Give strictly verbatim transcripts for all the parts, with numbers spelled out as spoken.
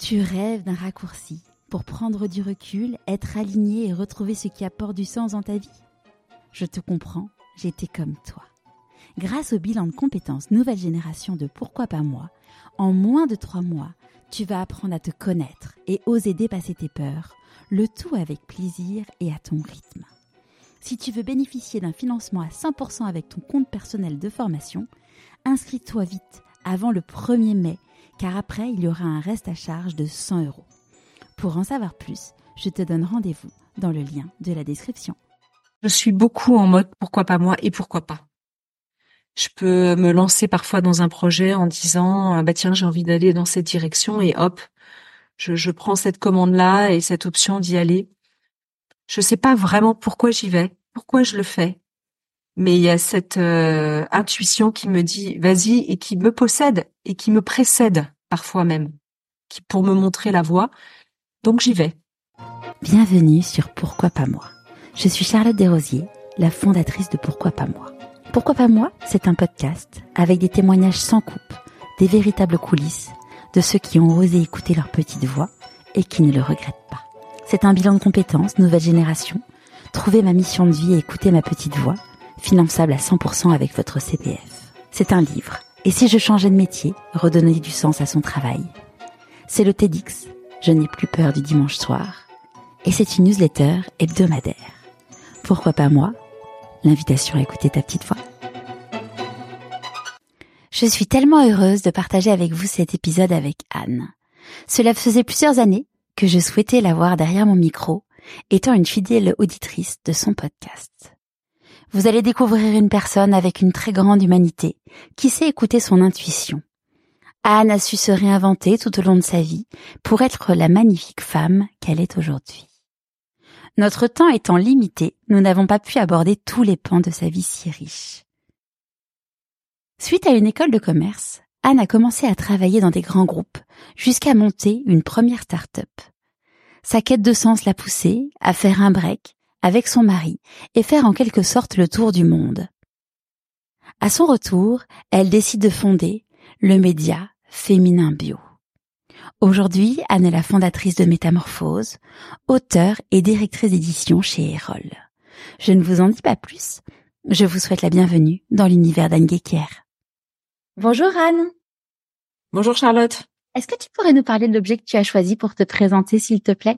Tu rêves d'un raccourci pour prendre du recul, être aligné et retrouver ce qui apporte du sens dans ta vie? Je te comprends, j'étais comme toi. Grâce au bilan de compétences nouvelle génération de Pourquoi pas moi, en moins de trois mois, tu vas apprendre à te connaître et oser dépasser tes peurs, le tout avec plaisir et à ton rythme. Si tu veux bénéficier d'un financement à cent pour cent avec ton compte personnel de formation, inscris-toi vite avant le premier mai, car après, il y aura un reste à charge de cent euros. Pour en savoir plus, je te donne rendez-vous dans le lien de la description. Je suis beaucoup en mode pourquoi pas moi et pourquoi pas. Je peux me lancer parfois dans un projet en disant bah tiens, j'ai envie d'aller dans cette direction et hop, je, je prends cette commande-là et cette option d'y aller. Je sais pas vraiment pourquoi j'y vais, pourquoi je le fais, mais il y a cette euh, intuition qui me dit vas-y et qui me possède et qui me précède parfois même, qui pour me montrer la voie. Donc j'y vais. Bienvenue sur Pourquoi pas moi. Je suis Charlotte Desrosiers, la fondatrice de Pourquoi pas moi. Pourquoi pas moi, c'est un podcast avec des témoignages sans coupe, des véritables coulisses de ceux qui ont osé écouter leur petite voix et qui ne le regrettent pas. C'est un bilan de compétences nouvelle génération, trouver ma mission de vie et écouter ma petite voix, finançable à cent pour cent avec votre C P F. C'est un livre. Et si je changeais de métier, redonner du sens à son travail. C'est le TEDx, je n'ai plus peur du dimanche soir. Et c'est une newsletter hebdomadaire. Pourquoi pas moi? L'invitation à écouter ta petite voix. Je suis tellement heureuse de partager avec vous cet épisode avec Anne. Cela faisait plusieurs années que je souhaitais la voir derrière mon micro, étant une fidèle auditrice de son podcast. Vous allez découvrir une personne avec une très grande humanité, qui sait écouter son intuition. Anne a su se réinventer tout au long de sa vie pour être la magnifique femme qu'elle est aujourd'hui. Notre temps étant limité, nous n'avons pas pu aborder tous les pans de sa vie si riche. Suite à une école de commerce, Anne a commencé à travailler dans des grands groupes, jusqu'à monter une première start-up. Sa quête de sens l'a poussée à faire un break avec son mari et faire en quelque sorte le tour du monde. À son retour, elle décide de fonder le média Féminin Bio. Aujourd'hui, Anne est la fondatrice de Métamorphose, auteure et directrice d'édition chez Erol. Je ne vous en dis pas plus. Je vous souhaite la bienvenue dans l'univers d'Anne Guéquière. Bonjour Anne. Bonjour Charlotte. Est-ce que tu pourrais nous parler de l'objet que tu as choisi pour te présenter, s'il te plaît?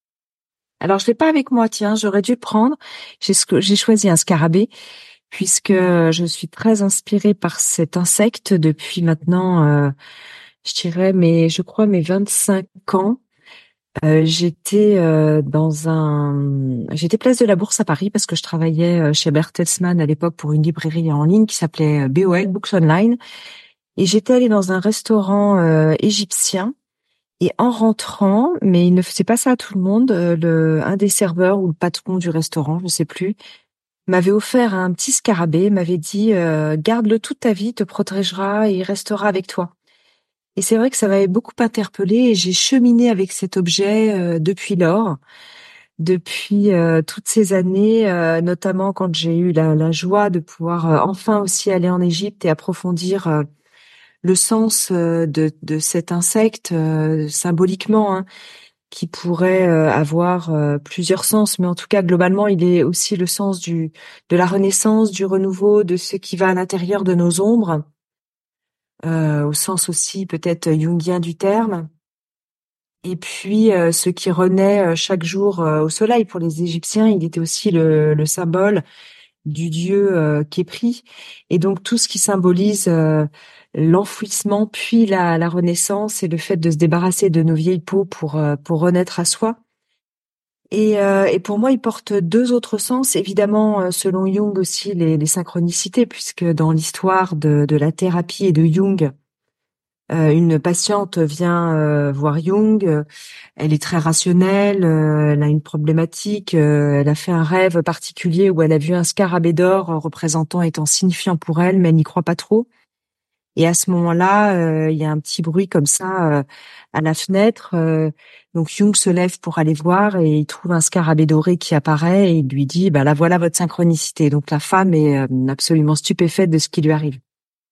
Alors je l'ai pas avec moi, tiens, j'aurais dû le prendre. J'ai, j'ai choisi un scarabée puisque je suis très inspirée par cet insecte depuis maintenant... Euh, je dirais, mais je crois mes vingt-cinq ans, euh, j'étais euh, dans un, j'étais place de la Bourse à Paris parce que je travaillais chez Bertelsmann à l'époque pour une librairie en ligne qui s'appelait B O L, Books Online, et j'étais allée dans un restaurant euh, égyptien. Et en rentrant, mais il ne faisait pas ça à tout le monde, euh, le, un des serveurs ou le patron du restaurant, je sais plus, m'avait offert un petit scarabée, m'avait dit euh, garde-le toute ta vie, il te protégera et il restera avec toi. Et c'est vrai que ça m'avait beaucoup interpellée et j'ai cheminé avec cet objet euh, depuis lors, depuis euh, toutes ces années, euh, notamment quand j'ai eu la, la joie de pouvoir euh, enfin aussi aller en Égypte et approfondir euh, le sens euh, de, de cet insecte euh, symboliquement, hein, qui pourrait euh, avoir euh, plusieurs sens, mais en tout cas globalement il est aussi le sens du de la renaissance, du renouveau, de ce qui va à l'intérieur de nos ombres. Euh, au sens aussi peut-être jungien du terme, et puis euh, ce qui renaît euh, chaque jour euh, au soleil. Pour les Égyptiens, il était aussi le, le symbole du dieu euh, Khépri, et donc tout ce qui symbolise euh, l'enfouissement, puis la, la renaissance et le fait de se débarrasser de nos vieilles peaux pour euh, pour renaître à soi. Et, euh, et pour moi, il porte deux autres sens. Évidemment, selon Jung aussi, les, les synchronicités, puisque dans l'histoire de, de la thérapie et de Jung, euh, une patiente vient euh, voir Jung. Euh, elle est très rationnelle, euh, elle a une problématique, euh, elle a fait un rêve particulier où elle a vu un scarabée d'or euh, représentant étant signifiant pour elle, mais elle n'y croit pas trop. Et à ce moment-là, euh, il y a un petit bruit comme ça euh, à la fenêtre. Euh, donc Jung se lève pour aller voir et il trouve un scarabée doré qui apparaît et il lui dit bah là voilà votre synchronicité. Donc la femme est euh, absolument stupéfaite de ce qui lui arrive.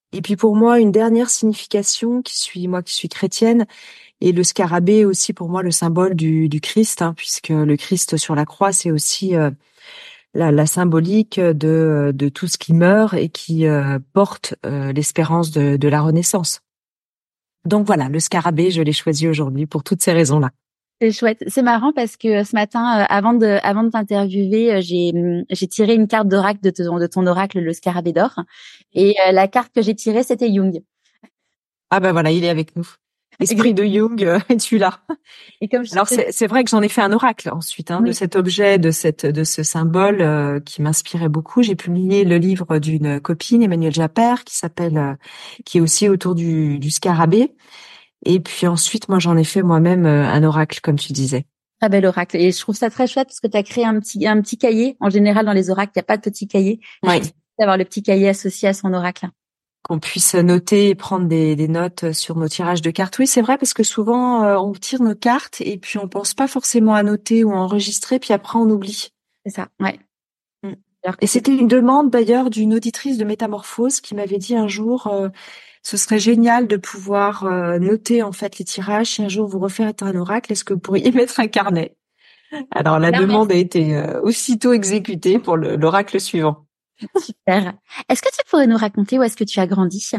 Et puis pour moi, une dernière signification, qui suis moi qui suis chrétienne, et le scarabée aussi pour moi le symbole du, du Christ, hein, puisque le Christ sur la croix, c'est aussi euh, la, la symbolique de, de tout ce qui meurt et qui euh, porte euh, l'espérance de, de la renaissance. Donc voilà, le scarabée, je l'ai choisi aujourd'hui pour toutes ces raisons-là. C'est chouette. C'est marrant parce que ce matin, euh, avant de, avant de t'interviewer, euh, j'ai, hum, j'ai tiré une carte d'oracle de ton, de ton oracle, le scarabée d'or. Et euh, la carte que j'ai tirée, c'était Jung. Ah ben voilà, il est avec nous. L'esprit de Jung euh, est celui-là. Et comme je Alors c'est, c'est vrai que j'en ai fait un oracle ensuite, hein, oui. de cet objet, de cette, de ce symbole euh, qui m'inspirait beaucoup. J'ai publié le livre d'une copine, Emmanuelle Japper, qui s'appelle, euh, qui est aussi autour du, du scarabée. Et puis ensuite, moi, j'en ai fait moi-même euh, un oracle, comme tu disais. Très bel oracle. Et je trouve ça très chouette parce que tu as créé un petit, un petit cahier. En général, dans les oracles, il n'y a pas de petit cahier. Oui. D'avoir le petit cahier associé à son oracle. Qu'on puisse noter et prendre des, des notes sur nos tirages de cartes. Oui, c'est vrai, parce que souvent, euh, on tire nos cartes et puis on pense pas forcément à noter ou à enregistrer, puis après, on oublie. C'est ça, ouais. Mm. Et c'était une demande d'ailleurs d'une auditrice de Métamorphose qui m'avait dit un jour, euh, ce serait génial de pouvoir euh, noter en fait les tirages. Si un jour vous refaites un oracle, est-ce que vous pourriez mettre un carnet? Alors la Bien, demande merci. a été euh, aussitôt exécutée pour le, l'oracle suivant. Super. Est-ce que tu pourrais nous raconter où est-ce que tu as grandi?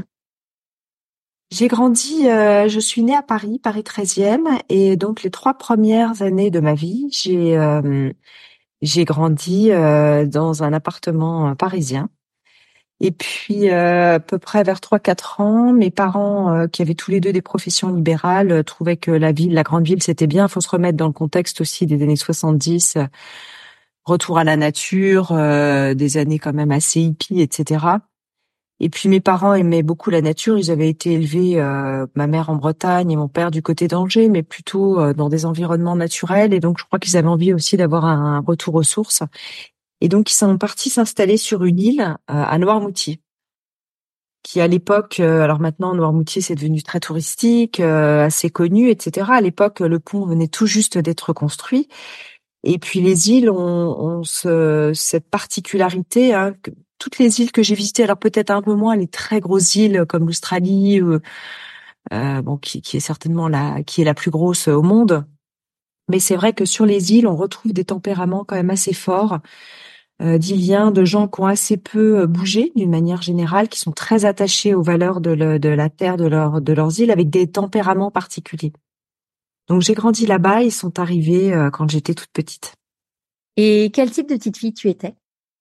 J'ai grandi, euh, je suis née à Paris, Paris treizième, et donc les trois premières années de ma vie, j'ai euh, j'ai grandi euh, dans un appartement parisien. Et puis, euh, à peu près vers trois quatre ans, mes parents, euh, qui avaient tous les deux des professions libérales, euh, trouvaient que la ville, la grande ville, c'était bien. Il faut se remettre dans le contexte aussi des années soixante-dix, euh, retour à la nature, euh, des années quand même assez hippies, et cetera. Et puis mes parents aimaient beaucoup la nature. Ils avaient été élevés, euh, ma mère en Bretagne et mon père du côté d'Angers, mais plutôt euh, dans des environnements naturels. Et donc, je crois qu'ils avaient envie aussi d'avoir un retour aux sources. Et donc, ils sont partis s'installer sur une île euh, à Noirmoutier, qui à l'époque, euh, alors maintenant Noirmoutier c'est devenu très touristique, euh, assez connu, et cetera. À l'époque, le pont venait tout juste d'être construit. Et puis les îles ont, ont ce, cette particularité, hein, que toutes les îles que j'ai visitées, alors peut-être un peu moins les très grosses îles comme l'Australie, ou, euh, bon, qui, qui est certainement la, qui est la plus grosse au monde. Mais c'est vrai que sur les îles, on retrouve des tempéraments quand même assez forts, euh, d'Iliens, de gens qui ont assez peu bougé d'une manière générale, qui sont très attachés aux valeurs de, le, de la terre, de, leur, de leurs îles, avec des tempéraments particuliers. Donc j'ai grandi là-bas, ils sont arrivés euh, quand j'étais toute petite. Et quel type de petite fille tu étais?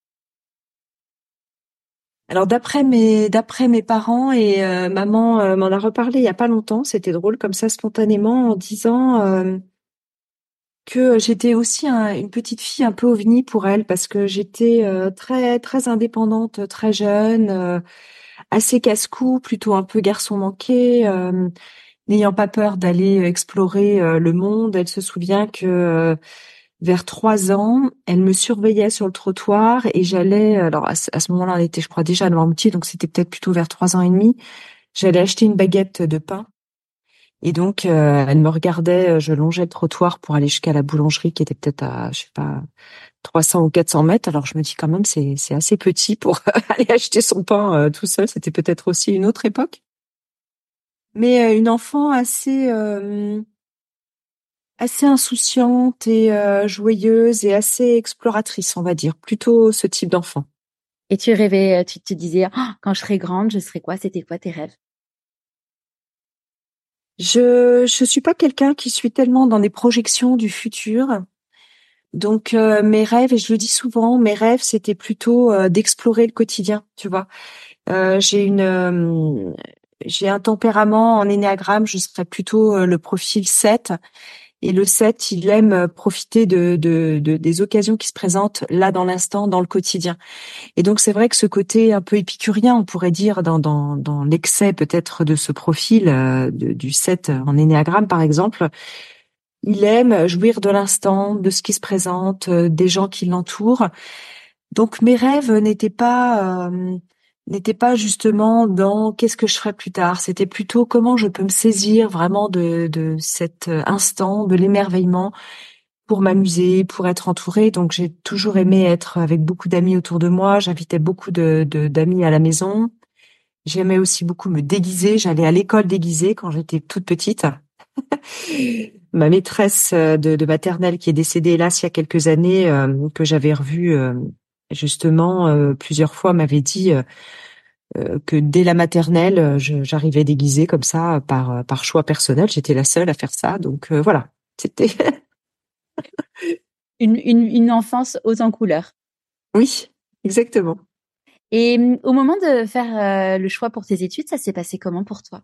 Alors d'après mes d'après mes parents et euh, maman euh, m'en a reparlé il y a pas longtemps, c'était drôle comme ça spontanément en disant euh, que j'étais aussi un- une petite fille un peu ovni pour elle parce que j'étais euh, très très indépendante, très jeune, euh, assez casse-cou, plutôt un peu garçon manqué, euh, n'ayant pas peur d'aller explorer euh, le monde. Elle se souvient que euh, vers trois ans, elle me surveillait sur le trottoir et j'allais, alors à ce, à ce moment-là, on était, je crois, déjà à Noirmoutier, donc c'était peut-être plutôt vers trois ans et demi. J'allais acheter une baguette de pain et donc euh, elle me regardait, je longeais le trottoir pour aller jusqu'à la boulangerie qui était peut-être à, je sais pas, trois cents ou quatre cents mètres. Alors je me dis quand même, c'est c'est assez petit pour aller acheter son pain euh, tout seul. C'était peut-être aussi une autre époque. Mais euh, une enfant assez euh, assez insouciante et euh, joyeuse et assez exploratrice, on va dire, plutôt ce type d'enfant. Et tu rêvais, tu te disais, oh, quand je serai grande, je serai quoi? C'était quoi tes rêves? Je je suis pas quelqu'un qui suis tellement dans des projections du futur. Donc euh, mes rêves, et je le dis souvent, mes rêves c'était plutôt euh, d'explorer le quotidien, tu vois. Euh, j'ai une euh, j'ai un tempérament en énéagramme, je serais plutôt euh, le profil sept. Et le sept, il aime profiter de, de, de des occasions qui se présentent là dans l'instant, dans le quotidien. Et donc c'est vrai que ce côté un peu épicurien, on pourrait dire dans dans, dans l'excès peut-être de ce profil euh, de, du sept en énéagramme par exemple, il aime jouir de l'instant, de ce qui se présente, euh, des gens qui l'entourent. Donc mes rêves n'étaient pas euh, n'étaient pas justement dans qu'est-ce que je ferai plus tard. C'était plutôt comment je peux me saisir vraiment de de cet instant, de l'émerveillement pour m'amuser, pour être entourée. Donc j'ai toujours aimé être avec beaucoup d'amis autour de moi. J'invitais beaucoup de de- d'amis à la maison. J'aimais aussi beaucoup me déguiser. J'allais à l'école déguisée quand j'étais toute petite. Ma maîtresse de, de maternelle qui est décédée hélas il y a quelques années, euh, que j'avais revue euh, justement euh, plusieurs fois, m'avait dit euh, euh, que dès la maternelle, euh, je- j'arrivais déguisée comme ça par par choix personnel. J'étais la seule à faire ça, donc euh, voilà. C'était Une, une, une enfance haute en couleurs. oui, exactement. Et hum, au moment de faire euh, le choix pour tes études, ça s'est passé comment pour toi?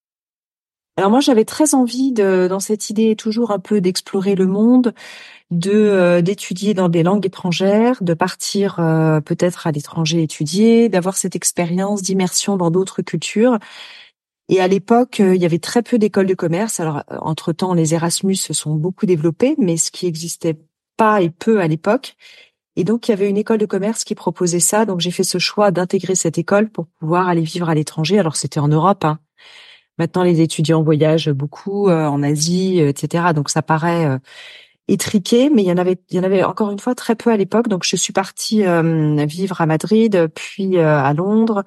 Alors moi, j'avais très envie de, dans cette idée toujours un peu d'explorer le monde, de euh, d'étudier dans des langues étrangères, de partir euh, peut-être à l'étranger étudier, d'avoir cette expérience d'immersion dans d'autres cultures. Et à l'époque, euh, il y avait très peu d'écoles de commerce. Alors, euh, entre-temps, les Erasmus se sont beaucoup développés, mais ce qui existait pas et peu à l'époque. Et donc, il y avait une école de commerce qui proposait ça. Donc, j'ai fait ce choix d'intégrer cette école pour pouvoir aller vivre à l'étranger. Alors, c'était en Europe, hein. Maintenant, les étudiants voyagent beaucoup euh, en Asie, euh, et cetera. Donc, ça paraît euh, étriqué, mais il y en avait, il y en avait encore une fois très peu à l'époque. Donc, je suis partie euh, vivre à Madrid, puis euh, à Londres.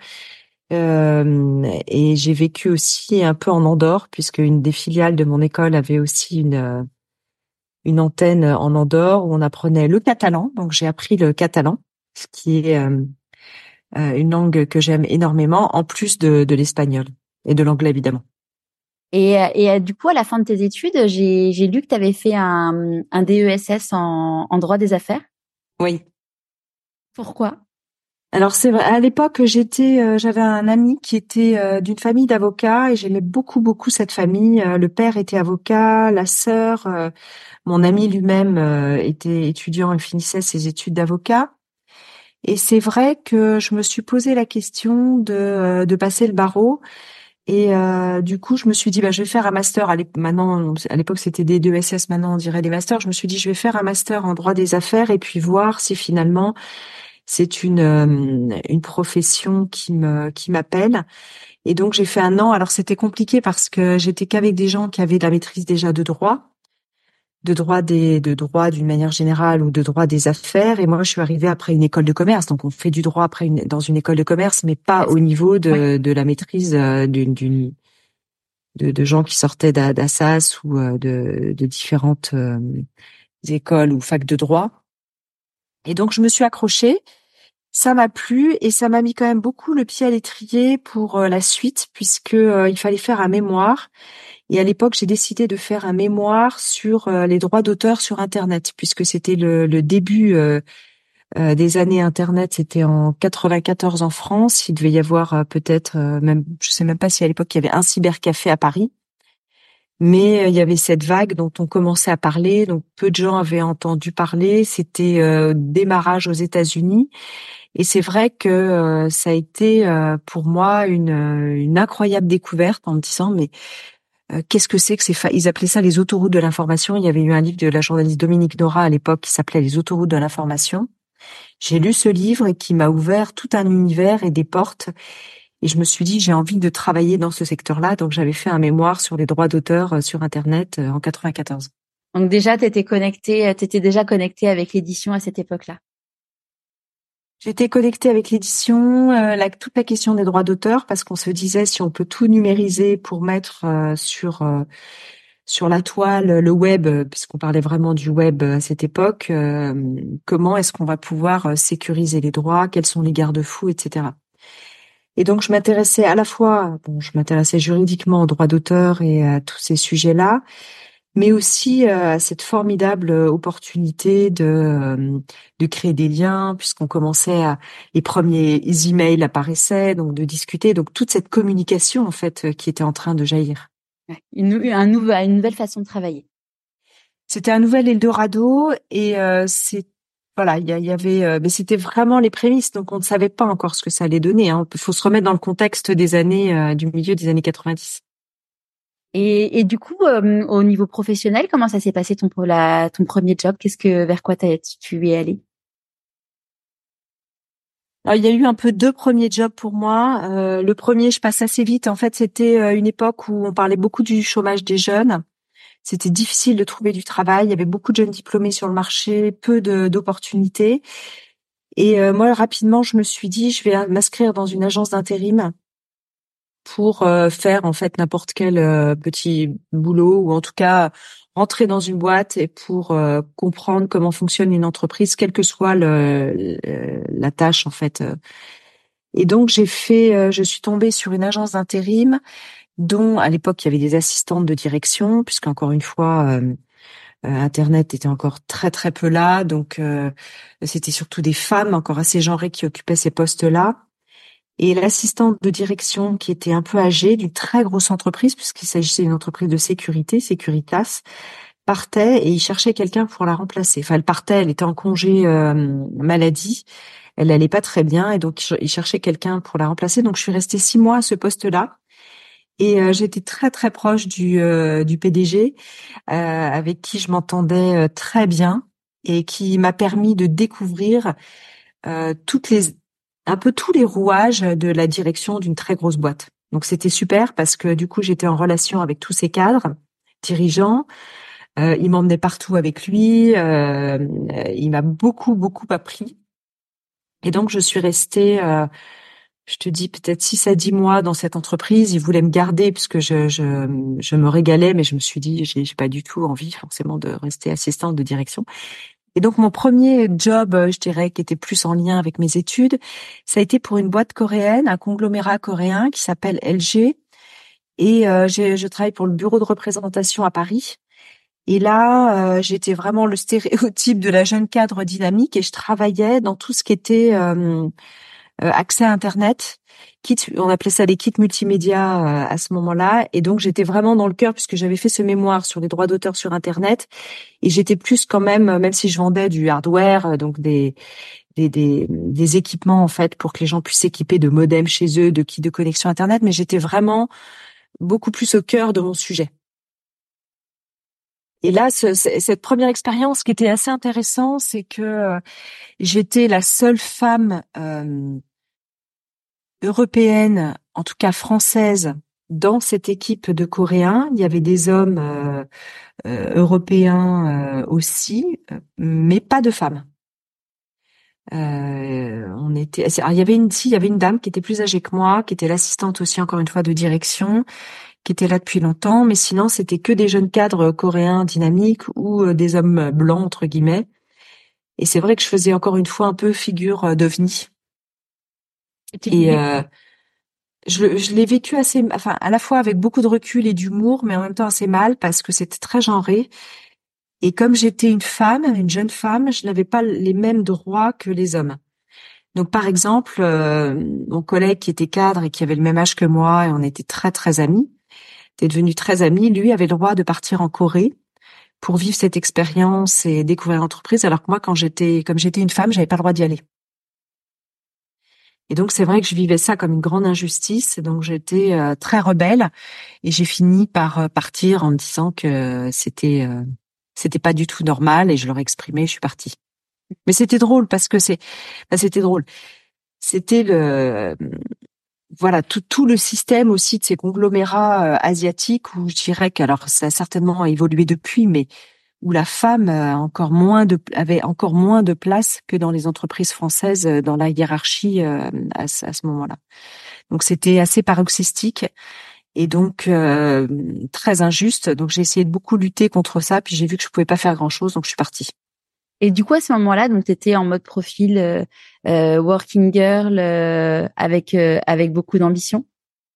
Euh, et j'ai vécu aussi un peu en Andorre, puisque une des filiales de mon école avait aussi une euh, une antenne en Andorre où on apprenait le catalan. Donc j'ai appris le catalan, ce qui est euh, euh, une langue que j'aime énormément, en plus de, de l'espagnol et de l'anglais évidemment. Et, euh, et euh, du coup, à la fin de tes études, j'ai, j'ai lu que tu avais fait un, un D E S S en, en droit des affaires. Oui. Pourquoi? Alors c'est vrai, à l'époque j'étais, euh, j'avais un ami qui était euh, d'une famille d'avocats et j'aimais beaucoup beaucoup cette famille. Euh, le père était avocat, la sœur, euh, mon ami lui-même euh, était étudiant et finissait ses études d'avocat. Et c'est vrai que je me suis posé la question de, euh, de passer le barreau. Et euh, du coup, je me suis dit, bah, je vais faire un master. À l'ép- maintenant, à l'époque, c'était des deux S S. Maintenant, on dirait des masters. Je me suis dit, je vais faire un master en droit des affaires et puis voir si finalement c'est une euh, une profession qui me qui m'appelle. Et donc, j'ai fait un an. Alors, c'était compliqué parce que j'étais qu'avec des gens qui avaient de la maîtrise déjà de droit. de droit des de droit d'une manière générale ou de droit des affaires et moi je suis arrivée après une école de commerce, donc on fait du droit après une, dans une école de commerce mais pas au niveau Ouais. de de la maîtrise euh, d'une d'une de, de gens qui sortaient d'A- d'Assas ou euh, de de différentes euh, écoles ou facs de droit. Et donc je me suis accrochée, ça m'a plu et ça m'a mis quand même beaucoup le pied à l'étrier pour euh, la suite puisque euh, il fallait faire un mémoire. Et à l'époque, j'ai décidé de faire un mémoire sur euh, les droits d'auteur sur Internet, puisque c'était le, le début euh, euh, des années Internet. C'était en quatre-vingt-quatorze en France. Il devait y avoir euh, peut-être euh, même, je sais même pas si à l'époque il y avait un cybercafé à Paris, mais euh, il y avait cette vague dont on commençait à parler. Donc peu de gens avaient entendu parler. C'était euh, démarrage aux États-Unis, et c'est vrai que euh, ça a été euh, pour moi une, une incroyable découverte en me disant mais Euh, qu'est-ce que c'est que ces fa... Ils appelaient ça les autoroutes de l'information. Il y avait eu un livre de la journaliste Dominique Nora à l'époque qui s'appelait Les autoroutes de l'information. J'ai lu ce livre et qui m'a ouvert tout un univers et des portes. Et je me suis dit, j'ai envie de travailler dans ce secteur-là. Donc, j'avais fait un mémoire sur les droits d'auteur euh, sur Internet euh, en quatre-vingt-quatorze. Donc déjà, t'étais connecté, t'étais déjà connecté avec l'édition à cette époque-là. J'étais connectée avec l'édition, euh, la, toute la question des droits d'auteur, parce qu'on se disait si on peut tout numériser pour mettre euh, sur euh, sur la toile, le web, euh, puisqu'on parlait vraiment du web à cette époque, euh, comment est-ce qu'on va pouvoir euh, sécuriser les droits, quels sont les garde-fous, et cetera. Et donc je m'intéressais à la fois, bon, je m'intéressais juridiquement aux droits d'auteur et à tous ces sujets-là, mais aussi euh, à cette formidable opportunité de euh, de créer des liens, puisqu'on commençait à les premiers emails apparaissaient, donc de discuter, donc toute cette communication en fait euh, qui était en train de jaillir. Ouais. Une, un nouveau, une nouvelle façon de travailler. C'était un nouvel Eldorado et euh, c'est voilà, il y, a- il y avait, euh, mais c'était vraiment les prémices, donc on ne savait pas encore ce que ça allait donner. Hein. Il faut se remettre dans le contexte des années, euh, du milieu des années quatre-vingt-dix. Et, et du coup, euh, au niveau professionnel, comment ça s'est passé ton, la, ton premier job? Qu'est-ce que, vers quoi t'as, tu es allé? Alors, il y a eu un peu deux premiers jobs pour moi. Euh, le premier, je passe assez vite. En fait, c'était euh, une époque où on parlait beaucoup du chômage des jeunes. C'était difficile de trouver du travail. Il y avait beaucoup de jeunes diplômés sur le marché, peu de, d'opportunités. Et euh, moi, rapidement, je me suis dit, je vais m'inscrire dans une agence d'intérim pour euh, faire en fait n'importe quel euh, petit boulot ou en tout cas rentrer dans une boîte et pour euh, comprendre comment fonctionne une entreprise, quelle que soit le, le- la tâche en fait. Et donc j'ai fait, euh, je suis tombée sur une agence d'intérim dont à l'époque il y avait des assistantes de direction, puisqu'encore une fois euh, euh, Internet était encore très très peu là, donc euh, c'était surtout des femmes encore assez genrées qui occupaient ces postes-là. Et l'assistante de direction qui était un peu âgée, d'une très grosse entreprise, puisqu'il s'agissait d'une entreprise de sécurité, Securitas, partait et il cherchait quelqu'un pour la remplacer. Enfin, elle partait, elle était en congé euh, maladie, elle allait pas très bien et donc il cherchait quelqu'un pour la remplacer. Donc je suis restée six mois à ce poste-là. Et euh, j'étais très très proche du euh, du P D G, euh, avec qui je m'entendais euh, très bien et qui m'a permis de découvrir euh, toutes les un peu tous les rouages de la direction d'une très grosse boîte. Donc c'était super parce que du coup j'étais en relation avec tous ces cadres dirigeants. Euh, il m'emmenait partout avec lui. Euh, il m'a beaucoup beaucoup appris. Et donc je suis restée. Euh, je te dis peut-être six à dix mois dans cette entreprise. Ils voulaient me garder puisque je, je, je me régalais, mais je me suis dit, j'ai, j'ai pas du tout envie forcément de rester assistante de direction. Et donc mon premier job, euh, je dirais, qui était plus en lien avec mes études, ça a été pour une boîte coréenne, un conglomérat coréen qui s'appelle L G. Et euh, j'ai, je travaille pour le bureau de représentation à Paris. Et là, euh, j'étais vraiment le stéréotype de la jeune cadre dynamique et je travaillais dans tout ce qui était euh, euh, accès à Internet, kit, on appelait ça des kits multimédia euh, à ce moment-là. Et donc j'étais vraiment dans le cœur puisque j'avais fait ce mémoire sur les droits d'auteur sur Internet. Et j'étais plus quand même, même si je vendais du hardware, euh, donc des, des, des, des équipements en fait pour que les gens puissent s'équiper de modems chez eux, de kits de connexion Internet, mais j'étais vraiment beaucoup plus au cœur de mon sujet. Et là, ce, cette première expérience qui était assez intéressante, c'est que euh, j'étais la seule femme euh, européenne, en tout cas française, dans cette équipe de Coréens. Il y avait des hommes euh, euh, européens euh, aussi, mais pas de femmes. Euh, on était, alors, il y avait une, si, il y avait une dame qui était plus âgée que moi, qui était l'assistante aussi encore une fois de direction, qui était là depuis longtemps, mais sinon c'était que des jeunes cadres coréens dynamiques ou euh, des hommes blancs entre guillemets. Et c'est vrai que je faisais encore une fois un peu figure euh, d'ovni. Et euh, je, je l'ai vécu assez, enfin à la fois avec beaucoup de recul et d'humour, mais en même temps assez mal parce que c'était très genré. Et comme j'étais une femme, une jeune femme, je n'avais pas les mêmes droits que les hommes. Donc par exemple, euh, mon collègue qui était cadre et qui avait le même âge que moi, et on était très très amis, était devenu très amis, lui avait le droit de partir en Corée pour vivre cette expérience et découvrir l'entreprise, alors que moi, quand j'étais, comme j'étais une femme, j'avais pas le droit d'y aller. Et donc c'est vrai que je vivais ça comme une grande injustice, donc j'étais euh, très rebelle et j'ai fini par euh, partir en me disant que c'était euh, c'était pas du tout normal et je leur ai exprimé, je suis partie. Mais c'était drôle parce que c'est, bah, c'était drôle. C'était le, voilà, tout, tout le système aussi de ces conglomérats euh, asiatiques où je dirais que, alors ça a certainement évolué depuis, mais où la femme a encore moins de, avait encore moins de place que dans les entreprises françaises euh, dans la hiérarchie euh, à, ce- à ce moment-là. Donc c'était assez paroxystique et donc euh, très injuste. Donc j'ai essayé de beaucoup lutter contre ça, puis j'ai vu que je pouvais pas faire grand-chose, donc je suis partie. Et du coup, à ce moment-là, donc t'étais en mode profil euh, euh, working girl euh, avec euh, avec beaucoup d'ambition.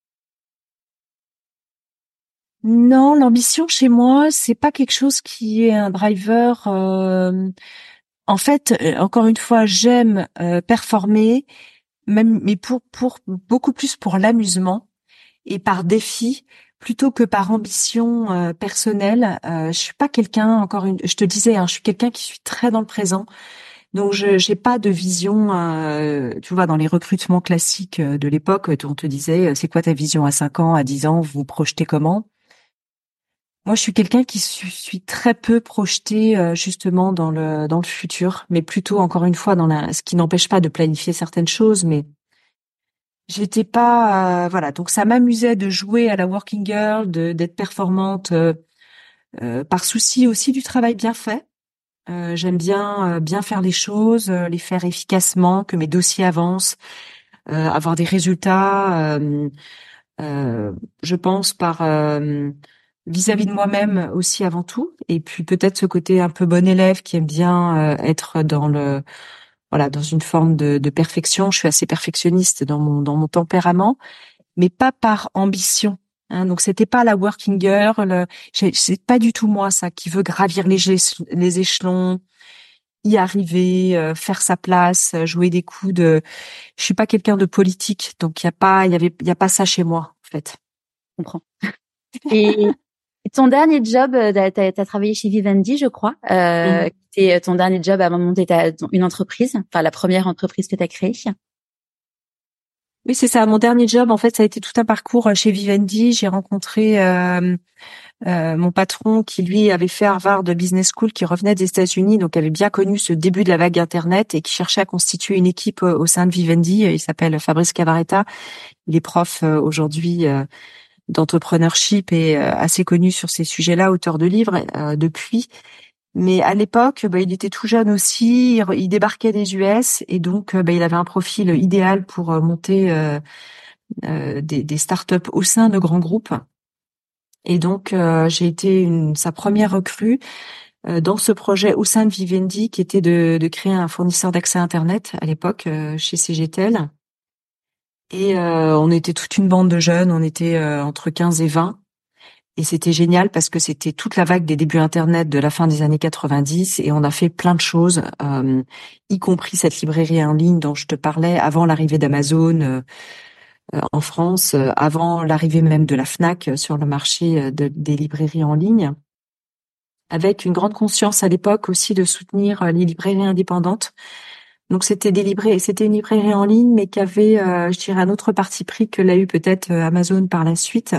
Non, l'ambition chez moi, c'est pas quelque chose qui est un driver. euh, En fait, euh, encore une fois, j'aime euh, performer, même, mais pour pour beaucoup plus pour l'amusement et par défi plutôt que par ambition euh, personnelle. Euh, je suis pas quelqu'un, encore une, je te disais, hein, je suis quelqu'un qui suis très dans le présent. Donc je j'ai pas de vision, euh, tu vois, dans les recrutements classiques euh, de l'époque, où on te disait, euh, c'est quoi ta vision à cinq ans, à dix ans, vous vous projetez comment? Moi, je suis quelqu'un qui suis, suis très peu projeté euh, justement dans le dans le futur, mais plutôt encore une fois dans la, ce qui n'empêche pas de planifier certaines choses, mais j'étais pas, euh, voilà. Donc ça m'amusait de jouer à la working girl, de d'être performante euh, euh, par souci aussi du travail bien fait. Euh, j'aime bien euh, bien faire les choses, euh, les faire efficacement, que mes dossiers avancent, euh, avoir des résultats. euh, euh, je pense par euh, vis-à-vis de moi-même aussi avant tout, et puis peut-être ce côté un peu bon élève qui aime bien euh, être dans le voilà dans une forme de, de perfection. Je suis assez perfectionniste dans mon dans mon tempérament, mais pas par ambition. Hein, donc c'était pas la working girl, le, j'ai- c'est pas du tout moi ça qui veut gravir les, gés- les échelons, y arriver, euh, faire sa place, euh, jouer des coups de. Je suis pas quelqu'un de politique, donc il y a pas, il y avait, il y a pas ça chez moi en fait. Je comprends. Et ton dernier job, euh, t'as, t'as, t'as travaillé chez Vivendi, je crois. Euh, Mhm. c'était ton dernier job avant de monter ta, ton- une entreprise, enfin la première entreprise que t'as créée. Oui, c'est ça. Mon dernier job, en fait, ça a été tout un parcours euh, chez Vivendi. J'ai rencontré euh, euh, mon patron qui, lui, avait fait Harvard Business School, qui revenait des États-Unis, donc avait bien connu ce début de la vague Internet et qui cherchait à constituer une équipe euh, au sein de Vivendi. Il s'appelle Fabrice Cavaretta. Il est prof euh, aujourd'hui euh, d'entrepreneurship et euh, assez connu sur ces sujets-là, auteur de livres euh, depuis. Mais à l'époque, bah, il était tout jeune aussi, il, il débarquait des U S et donc euh, bah, il avait un profil idéal pour euh, monter euh, euh, des, des startups au sein de grands groupes. Et donc euh, j'ai été une, sa première recrue euh, dans ce projet au sein de Vivendi, qui était de, de créer un fournisseur d'accès Internet à l'époque euh, chez C G T L. Et euh, on était toute une bande de jeunes, on était euh, entre quinze et vingt. Et c'était génial parce que c'était toute la vague des débuts Internet de la fin des années quatre-vingt-dix et on a fait plein de choses, euh, y compris cette librairie en ligne dont je te parlais avant l'arrivée d'Amazon euh, en France, euh, avant l'arrivée même de la Fnac sur le marché euh, de- des librairies en ligne, avec une grande conscience à l'époque aussi de soutenir euh, les librairies indépendantes. Donc c'était des librairies, c'était une librairie en ligne, mais qui avait, euh, je dirais, un autre parti pris que l'a eu peut-être euh, Amazon par la suite.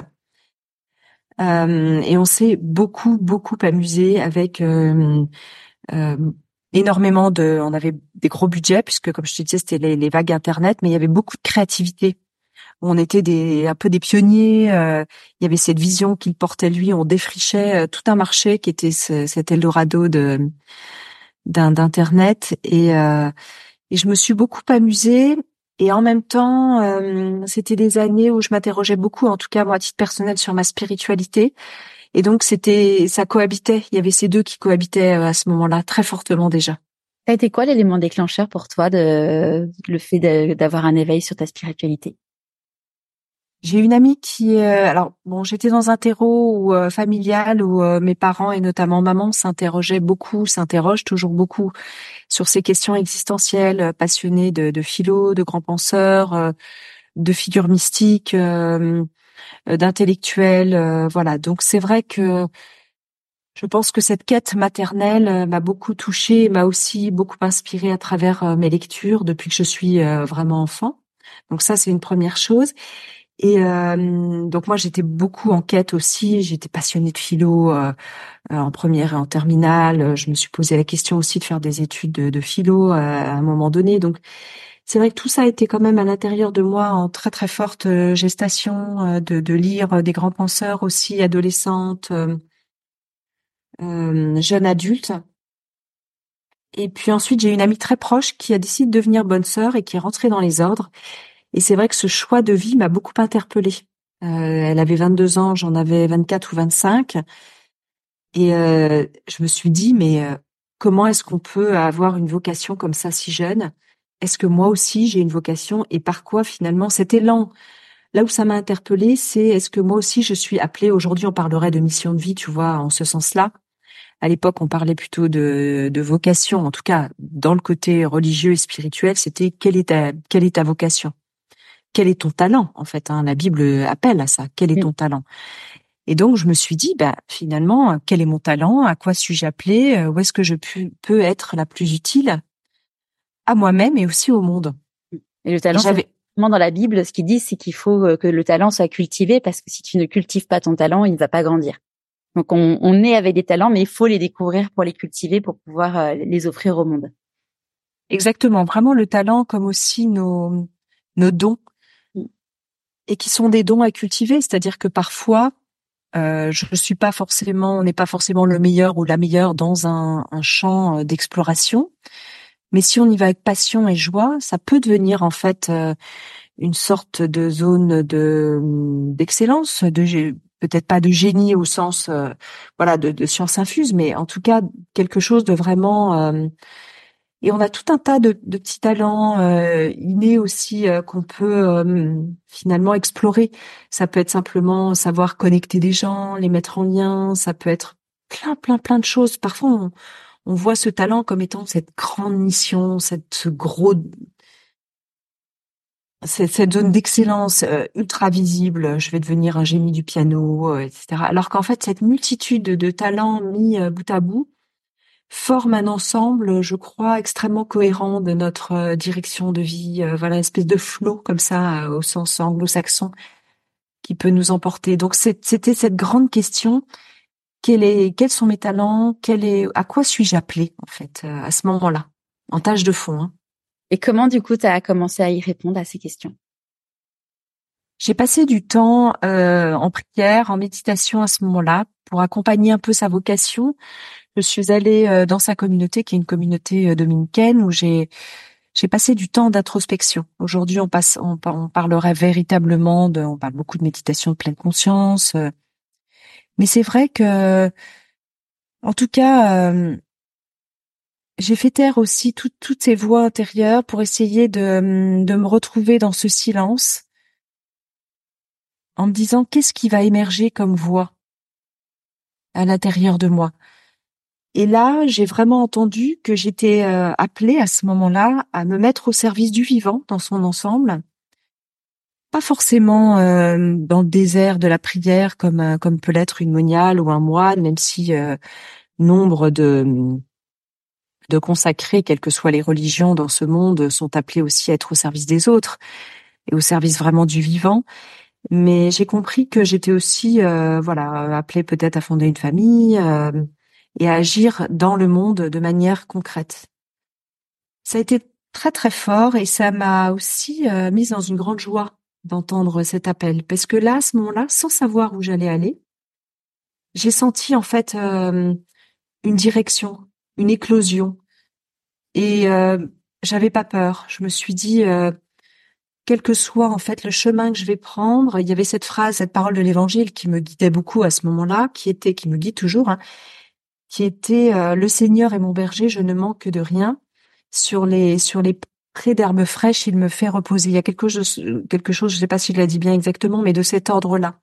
Euh, et on s'est beaucoup, beaucoup amusé avec euh, euh, énormément de... On avait des gros budgets, puisque comme je te disais, c'était les, les vagues Internet, mais il y avait beaucoup de créativité. On était des un peu des pionniers. Euh, il y avait cette vision qu'il portait lui. On défrichait euh, tout un marché qui était ce, cet Eldorado de d'un- d'Internet. Et, euh, et je me suis beaucoup amusée. Et en même temps, euh, c'était des années où je m'interrogeais beaucoup, en tout cas moi à titre personnel, sur ma spiritualité. Et donc c'était, ça cohabitait. Il y avait ces deux qui cohabitaient euh, à ce moment-là très fortement déjà. Ça a été quoi l'élément déclencheur pour toi de le fait de- d'avoir un éveil sur ta spiritualité? J'ai une amie qui, euh, alors bon, j'étais dans un terreau où, euh, familial où euh, mes parents et notamment maman s'interrogeaient beaucoup, s'interrogent toujours beaucoup sur ces questions existentielles, euh, passionnés de, de philo, de grands penseurs, euh, de figures mystiques, euh, euh, d'intellectuels, euh, voilà. Donc c'est vrai que je pense que cette quête maternelle euh, m'a beaucoup touchée, m'a aussi beaucoup inspirée à travers euh, mes lectures depuis que je suis euh, vraiment enfant. Donc ça, c'est une première chose. Et euh, donc moi, j'étais beaucoup en quête aussi. J'étais passionnée de philo euh, euh, en première et en terminale. Je me suis posé la question aussi de faire des études de, de philo euh, à un moment donné. Donc c'est vrai que tout ça a été quand même à l'intérieur de moi en très très forte euh, gestation, euh, de, de lire euh, des grands penseurs aussi, adolescente, euh, euh, jeune adulte. Et puis ensuite, j'ai une amie très proche qui a décidé de devenir bonne sœur et qui est rentrée dans les ordres. Et c'est vrai que ce choix de vie m'a beaucoup interpellée. Euh, elle avait vingt-deux ans, j'en avais vingt-quatre ou vingt-cinq. Et euh, je me suis dit, mais euh, comment est-ce qu'on peut avoir une vocation comme ça si jeune? Est-ce que moi aussi j'ai une vocation? Et par quoi finalement cet élan? Là où ça m'a interpellée, c'est est-ce que moi aussi je suis appelée, aujourd'hui on parlerait de mission de vie, tu vois, en ce sens-là. À l'époque, on parlait plutôt de, de vocation. En tout cas, dans le côté religieux et spirituel, c'était quelle est ta, quelle est ta vocation? Quel est ton talent, en fait, hein? La Bible appelle à ça. Quel est Mm. ton talent? Et donc, je me suis dit, bah, finalement, quel est mon talent? À quoi suis-je appelée? Euh, Où est-ce que je pu- peux être la plus utile à moi-même et aussi au monde? Et le Et talent, c'est j'avais, vraiment dans la Bible, ce qu'ils disent, c'est qu'il faut euh, que le talent soit cultivé parce que si tu ne cultives pas ton talent, il ne va pas grandir. Donc on, on est avec des talents, mais il faut les découvrir pour les cultiver, pour pouvoir euh, les offrir au monde. exactement, vraiment le talent comme aussi nos, nos dons Mm. et qui sont des dons à cultiver. C'est-à-dire que parfois, Euh, je ne suis pas forcément, on n'est pas forcément le meilleur ou la meilleure dans un, un champ euh, d'exploration, mais si on y va avec passion et joie, ça peut devenir en fait euh, une sorte de zone de d'excellence, de gé- peut-être pas de génie au sens euh, voilà de, de science infuse, mais en tout cas quelque chose de vraiment euh, et on a tout un tas de, de petits talents euh, innés aussi euh, qu'on peut euh, finalement explorer. Ça peut être simplement savoir connecter des gens, les mettre en lien, ça peut être plein plein plein de choses. Parfois on, on voit ce talent comme étant cette grande mission, cette ce gros cette, cette zone d'excellence euh, ultra visible, je vais devenir un génie du piano, euh, et cetera. Alors qu'en fait, cette multitude de talents mis euh, bout à bout forment un ensemble, je crois, extrêmement cohérent de notre euh, direction de vie. Euh, voilà, une espèce de flow comme ça, euh, au sens anglo-saxon, qui peut nous emporter. Donc, c'est- c'était cette grande question. Quel est, quels sont mes talents? Quel est, à quoi suis-je appelée, en fait, euh, à ce moment-là? En tâche de fond, hein. Et comment, du coup, tu as commencé à y répondre à ces questions? J'ai passé du temps euh, en prière, en méditation à ce moment-là, pour accompagner un peu sa vocation. Je suis allée euh, dans sa communauté, qui est une communauté euh, dominicaine, où j'ai j'ai passé du temps d'introspection. Aujourd'hui, on passe, on, par- on parlerait véritablement de, on parle beaucoup de méditation de pleine conscience, euh, mais c'est vrai que, en tout cas, euh, j'ai fait taire aussi tout- toutes ces voix intérieures pour essayer de de me retrouver dans ce silence, en me disant qu'est-ce qui va émerger comme voix à l'intérieur de moi. Et là, j'ai vraiment entendu que j'étais euh, appelée à ce moment-là à me mettre au service du vivant dans son ensemble, pas forcément euh, dans le désert de la prière comme euh, comme peut l'être une moniale ou un moine, même si euh, nombre de de consacrés, quelles que soient les religions dans ce monde, sont appelés aussi à être au service des autres et au service vraiment du vivant. Mais j'ai compris que j'étais aussi euh, voilà appelée peut-être à fonder une famille euh, et à agir dans le monde de manière concrète. Ça a été très très fort et ça m'a aussi euh, mise dans une grande joie d'entendre cet appel parce que là, à ce moment-là, sans savoir où j'allais aller, j'ai senti en fait euh, une direction, une éclosion et euh, j'avais pas peur. Je me suis dit euh, quel que soit en fait le chemin que je vais prendre, il y avait cette phrase, cette parole de l'Évangile qui me guidait beaucoup à ce moment-là, qui était, qui me guide toujours, hein, qui était euh, le Seigneur est mon berger, je ne manque de rien. Sur les sur les prés d'herbes fraîches, il me fait reposer. Il y a quelque chose, quelque chose, je ne sais pas s'il l'a dit bien exactement, mais de cet ordre-là.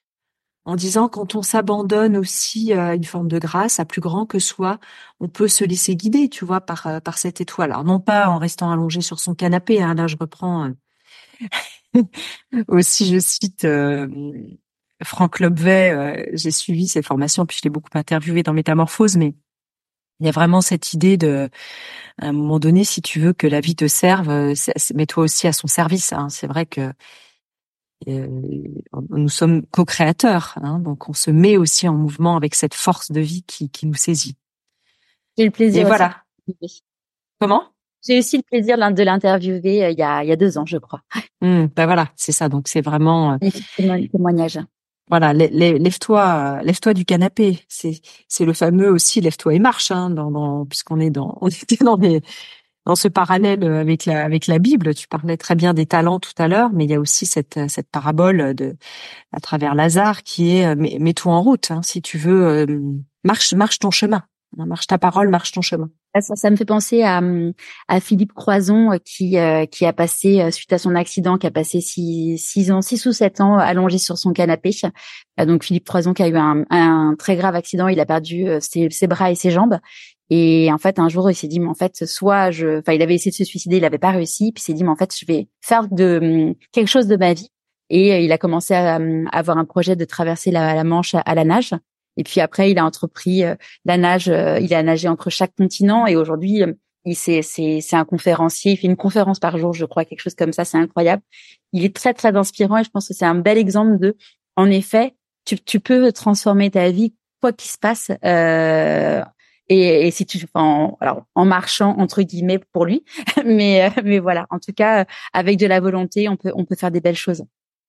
En disant quand on s'abandonne aussi à une forme de grâce, à plus grand que soi, on peut se laisser guider, tu vois, par euh, par cette étoile. Alors non pas en restant allongé sur son canapé. Hein, là, je reprends euh, aussi, je cite euh, Franck Lobvet. Euh, j'ai suivi cette formation, puis je l'ai beaucoup interviewé dans Métamorphose, mais il y a vraiment cette idée de, à un moment donné, si tu veux que la vie te serve, euh, c'est- c'est- mets-toi aussi à son service. Hein. C'est vrai que euh, nous sommes co-créateurs, hein, donc on se met aussi en mouvement avec cette force de vie qui, qui nous saisit. J'ai eu le Et plaisir aussi. voilà. Comment? J'ai aussi le plaisir de l'interviewer euh, il y a, il y a deux ans, je crois. Hum, ben voilà, c'est ça. Donc c'est vraiment, euh, Magnifique témo- témoignage. voilà, lè- lè- lève-toi, euh, lève-toi du canapé. C'est, c'est le fameux aussi lève-toi et marche, hein, dans, dans, puisqu'on est dans, on était dans des, dans ce parallèle avec la, avec la Bible. Tu parlais très bien des talents tout à l'heure, mais il y a aussi cette, cette parabole de, à travers Lazare qui est, euh, mets- mets-toi en route, hein, si tu veux, euh, marche, marche ton chemin. Hein, marche ta parole, marche ton chemin. Ça, ça me fait penser à, hum, à Philippe Croison euh, qui euh, qui a passé euh, suite à son accident, qui a passé six six ans, six ou sept ans allongé sur son canapé. Euh, donc Philippe Croison qui a eu un, un très grave accident, il a perdu euh, ses, ses bras et ses jambes. Et en fait, un jour, il s'est dit, mais en fait, soit je, enfin, il avait essayé de se suicider, il n'avait pas réussi, puis il s'est dit, mais en fait, je vais faire de hum, quelque chose de ma vie. Et euh, il a commencé à, hum, avoir un projet de traverser la, la Manche à, à la nage. Et puis après, il a entrepris euh, la nage. Euh, il a nagé entre chaque continent. Et aujourd'hui, euh, il c'est c'est c'est un conférencier. Il fait une conférence par jour, je crois, quelque chose comme ça. C'est incroyable. Il est très très inspirant et je pense que c'est un bel exemple de, en effet, tu tu peux transformer ta vie quoi qu'il se passe. Euh, et, et si tu, en, alors en marchant entre guillemets pour lui, mais euh, mais voilà. En tout cas, avec de la volonté, on peut on peut faire des belles choses.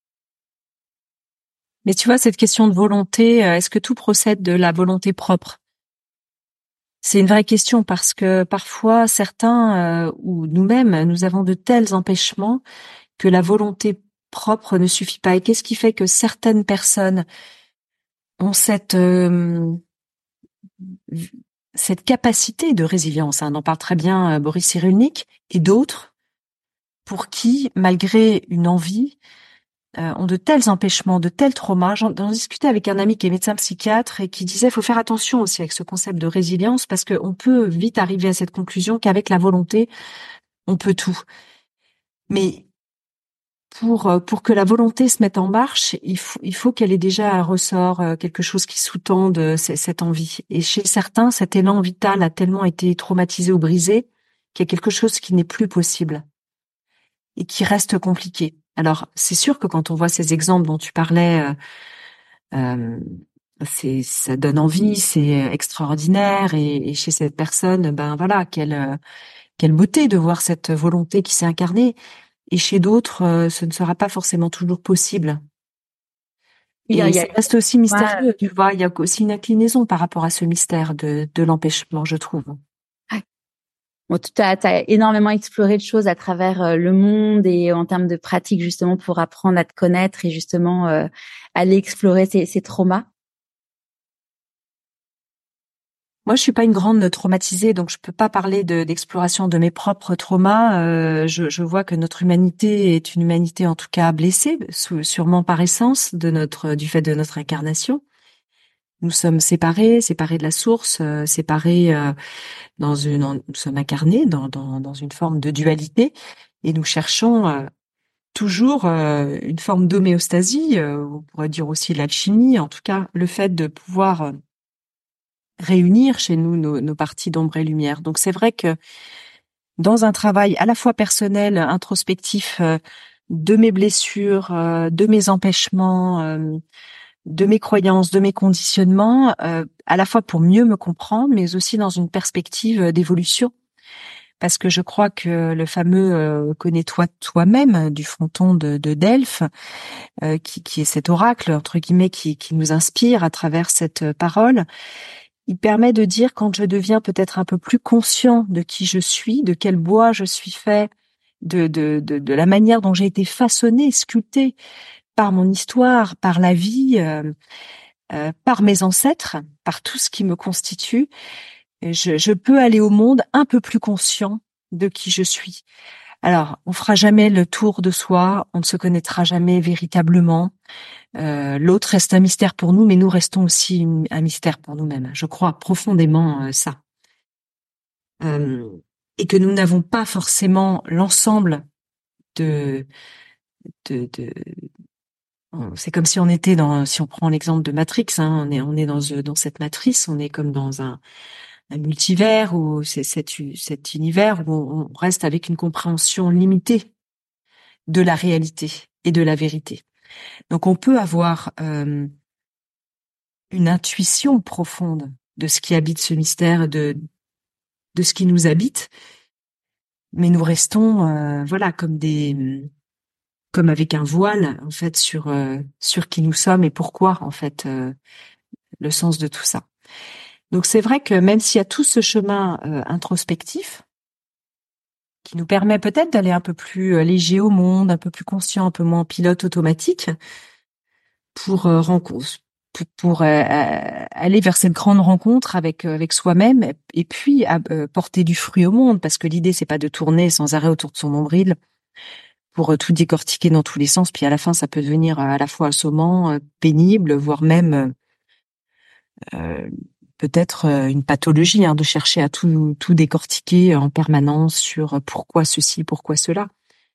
Mais tu vois, cette question de volonté, euh, est-ce que tout procède de la volonté propre? C'est une vraie question parce que parfois certains euh, ou nous-mêmes, nous avons de tels empêchements que la volonté propre ne suffit pas. Et qu'est-ce qui fait que certaines personnes ont cette euh, cette capacité de résilience, hein, on en parle très bien euh, Boris Cyrulnik, et d'autres pour qui, malgré une envie, euh, ont de tels empêchements, de tels traumas. J'en, j'en discutais avec un ami qui est médecin psychiatre et qui disait faut faire attention aussi avec ce concept de résilience parce qu'on peut vite arriver à cette conclusion qu'avec la volonté, on peut tout. Mais pour pour que la volonté se mette en marche, il faut il faut qu'elle ait déjà un ressort, quelque chose qui sous-tende cette envie. Et chez certains, cet élan vital a tellement été traumatisé ou brisé qu'il y a quelque chose qui n'est plus possible et qui reste compliqué. Alors, c'est sûr que quand on voit ces exemples dont tu parlais, euh, euh, c'est ça donne envie, c'est extraordinaire. Et, et chez cette personne, ben voilà, quelle quelle beauté de voir cette volonté qui s'est incarnée. Et chez d'autres, euh, ce ne sera pas forcément toujours possible. Il y a, Et il y a... ça reste aussi mystérieux, tu vois. Il y a aussi une inclinaison par rapport à ce mystère de, de l'empêchement, je trouve. Bon, tu as, t'as énormément exploré de choses à travers euh, le monde et en termes de pratiques justement pour apprendre à te connaître et justement euh, aller explorer ces, ces traumas. Moi, je suis pas une grande traumatisée, donc je peux pas parler de, d'exploration de mes propres traumas. Euh, je, je vois que notre humanité est une humanité en tout cas blessée, sûrement par essence de notre, du fait de notre incarnation. Nous sommes séparés, séparés de la source, euh, séparés euh, dans une, nous sommes incarnés dans, dans, dans une forme de dualité, et nous cherchons euh, toujours euh, une forme d'homéostasie. Euh, on pourrait dire aussi l'alchimie. En tout cas, le fait de pouvoir euh, réunir chez nous nos, nos parties d'ombre et lumière. Donc c'est vrai que dans un travail à la fois personnel, introspectif, euh, de mes blessures, euh, de mes empêchements, euh, de mes croyances, de mes conditionnements, euh, à la fois pour mieux me comprendre, mais aussi dans une perspective d'évolution. Parce que je crois que le fameux euh, connais-toi toi-même du fronton de, de Delphes, euh, qui, qui est cet oracle entre guillemets qui, qui nous inspire à travers cette parole, il permet de dire quand je deviens peut-être un peu plus conscient de qui je suis, de quel bois je suis fait, de, de, de, de la manière dont j'ai été façonné, sculpté par mon histoire, par la vie, euh, euh, par mes ancêtres, par tout ce qui me constitue, je, je peux aller au monde un peu plus conscient de qui je suis. Alors, on fera jamais le tour de soi, on ne se connaîtra jamais véritablement. Euh, l'autre reste un mystère pour nous, mais nous restons aussi une, un mystère pour nous-mêmes. Je crois profondément euh, ça. Euh, et que nous n'avons pas forcément l'ensemble de, de, de c'est comme si on était dans, si on prend l'exemple de Matrix, hein, on est, on est dans, dans cette matrice, on est comme dans un, un multivers ou c'est cet, cet univers où on reste avec une compréhension limitée de la réalité et de la vérité. Donc on peut avoir euh, une intuition profonde de ce qui habite ce mystère, de de ce qui nous habite, mais nous restons euh, voilà comme des comme avec un voile en fait sur euh, sur qui nous sommes et pourquoi en fait euh, le sens de tout ça. Donc c'est vrai que même s'il y a tout ce chemin euh, introspectif qui nous permet peut-être d'aller un peu plus euh, léger au monde, un peu plus conscient, un peu moins pilote automatique, pour euh, rencontre, pour, pour euh, aller vers cette grande rencontre avec avec soi-même et puis à, euh, porter du fruit au monde, parce que l'idée c'est pas de tourner sans arrêt autour de son nombril pour euh, tout décortiquer dans tous les sens, puis à la fin ça peut devenir à la fois assommant, euh, pénible, voire même euh, peut-être euh, une pathologie, hein, de chercher à tout tout décortiquer en permanence sur pourquoi ceci, pourquoi cela.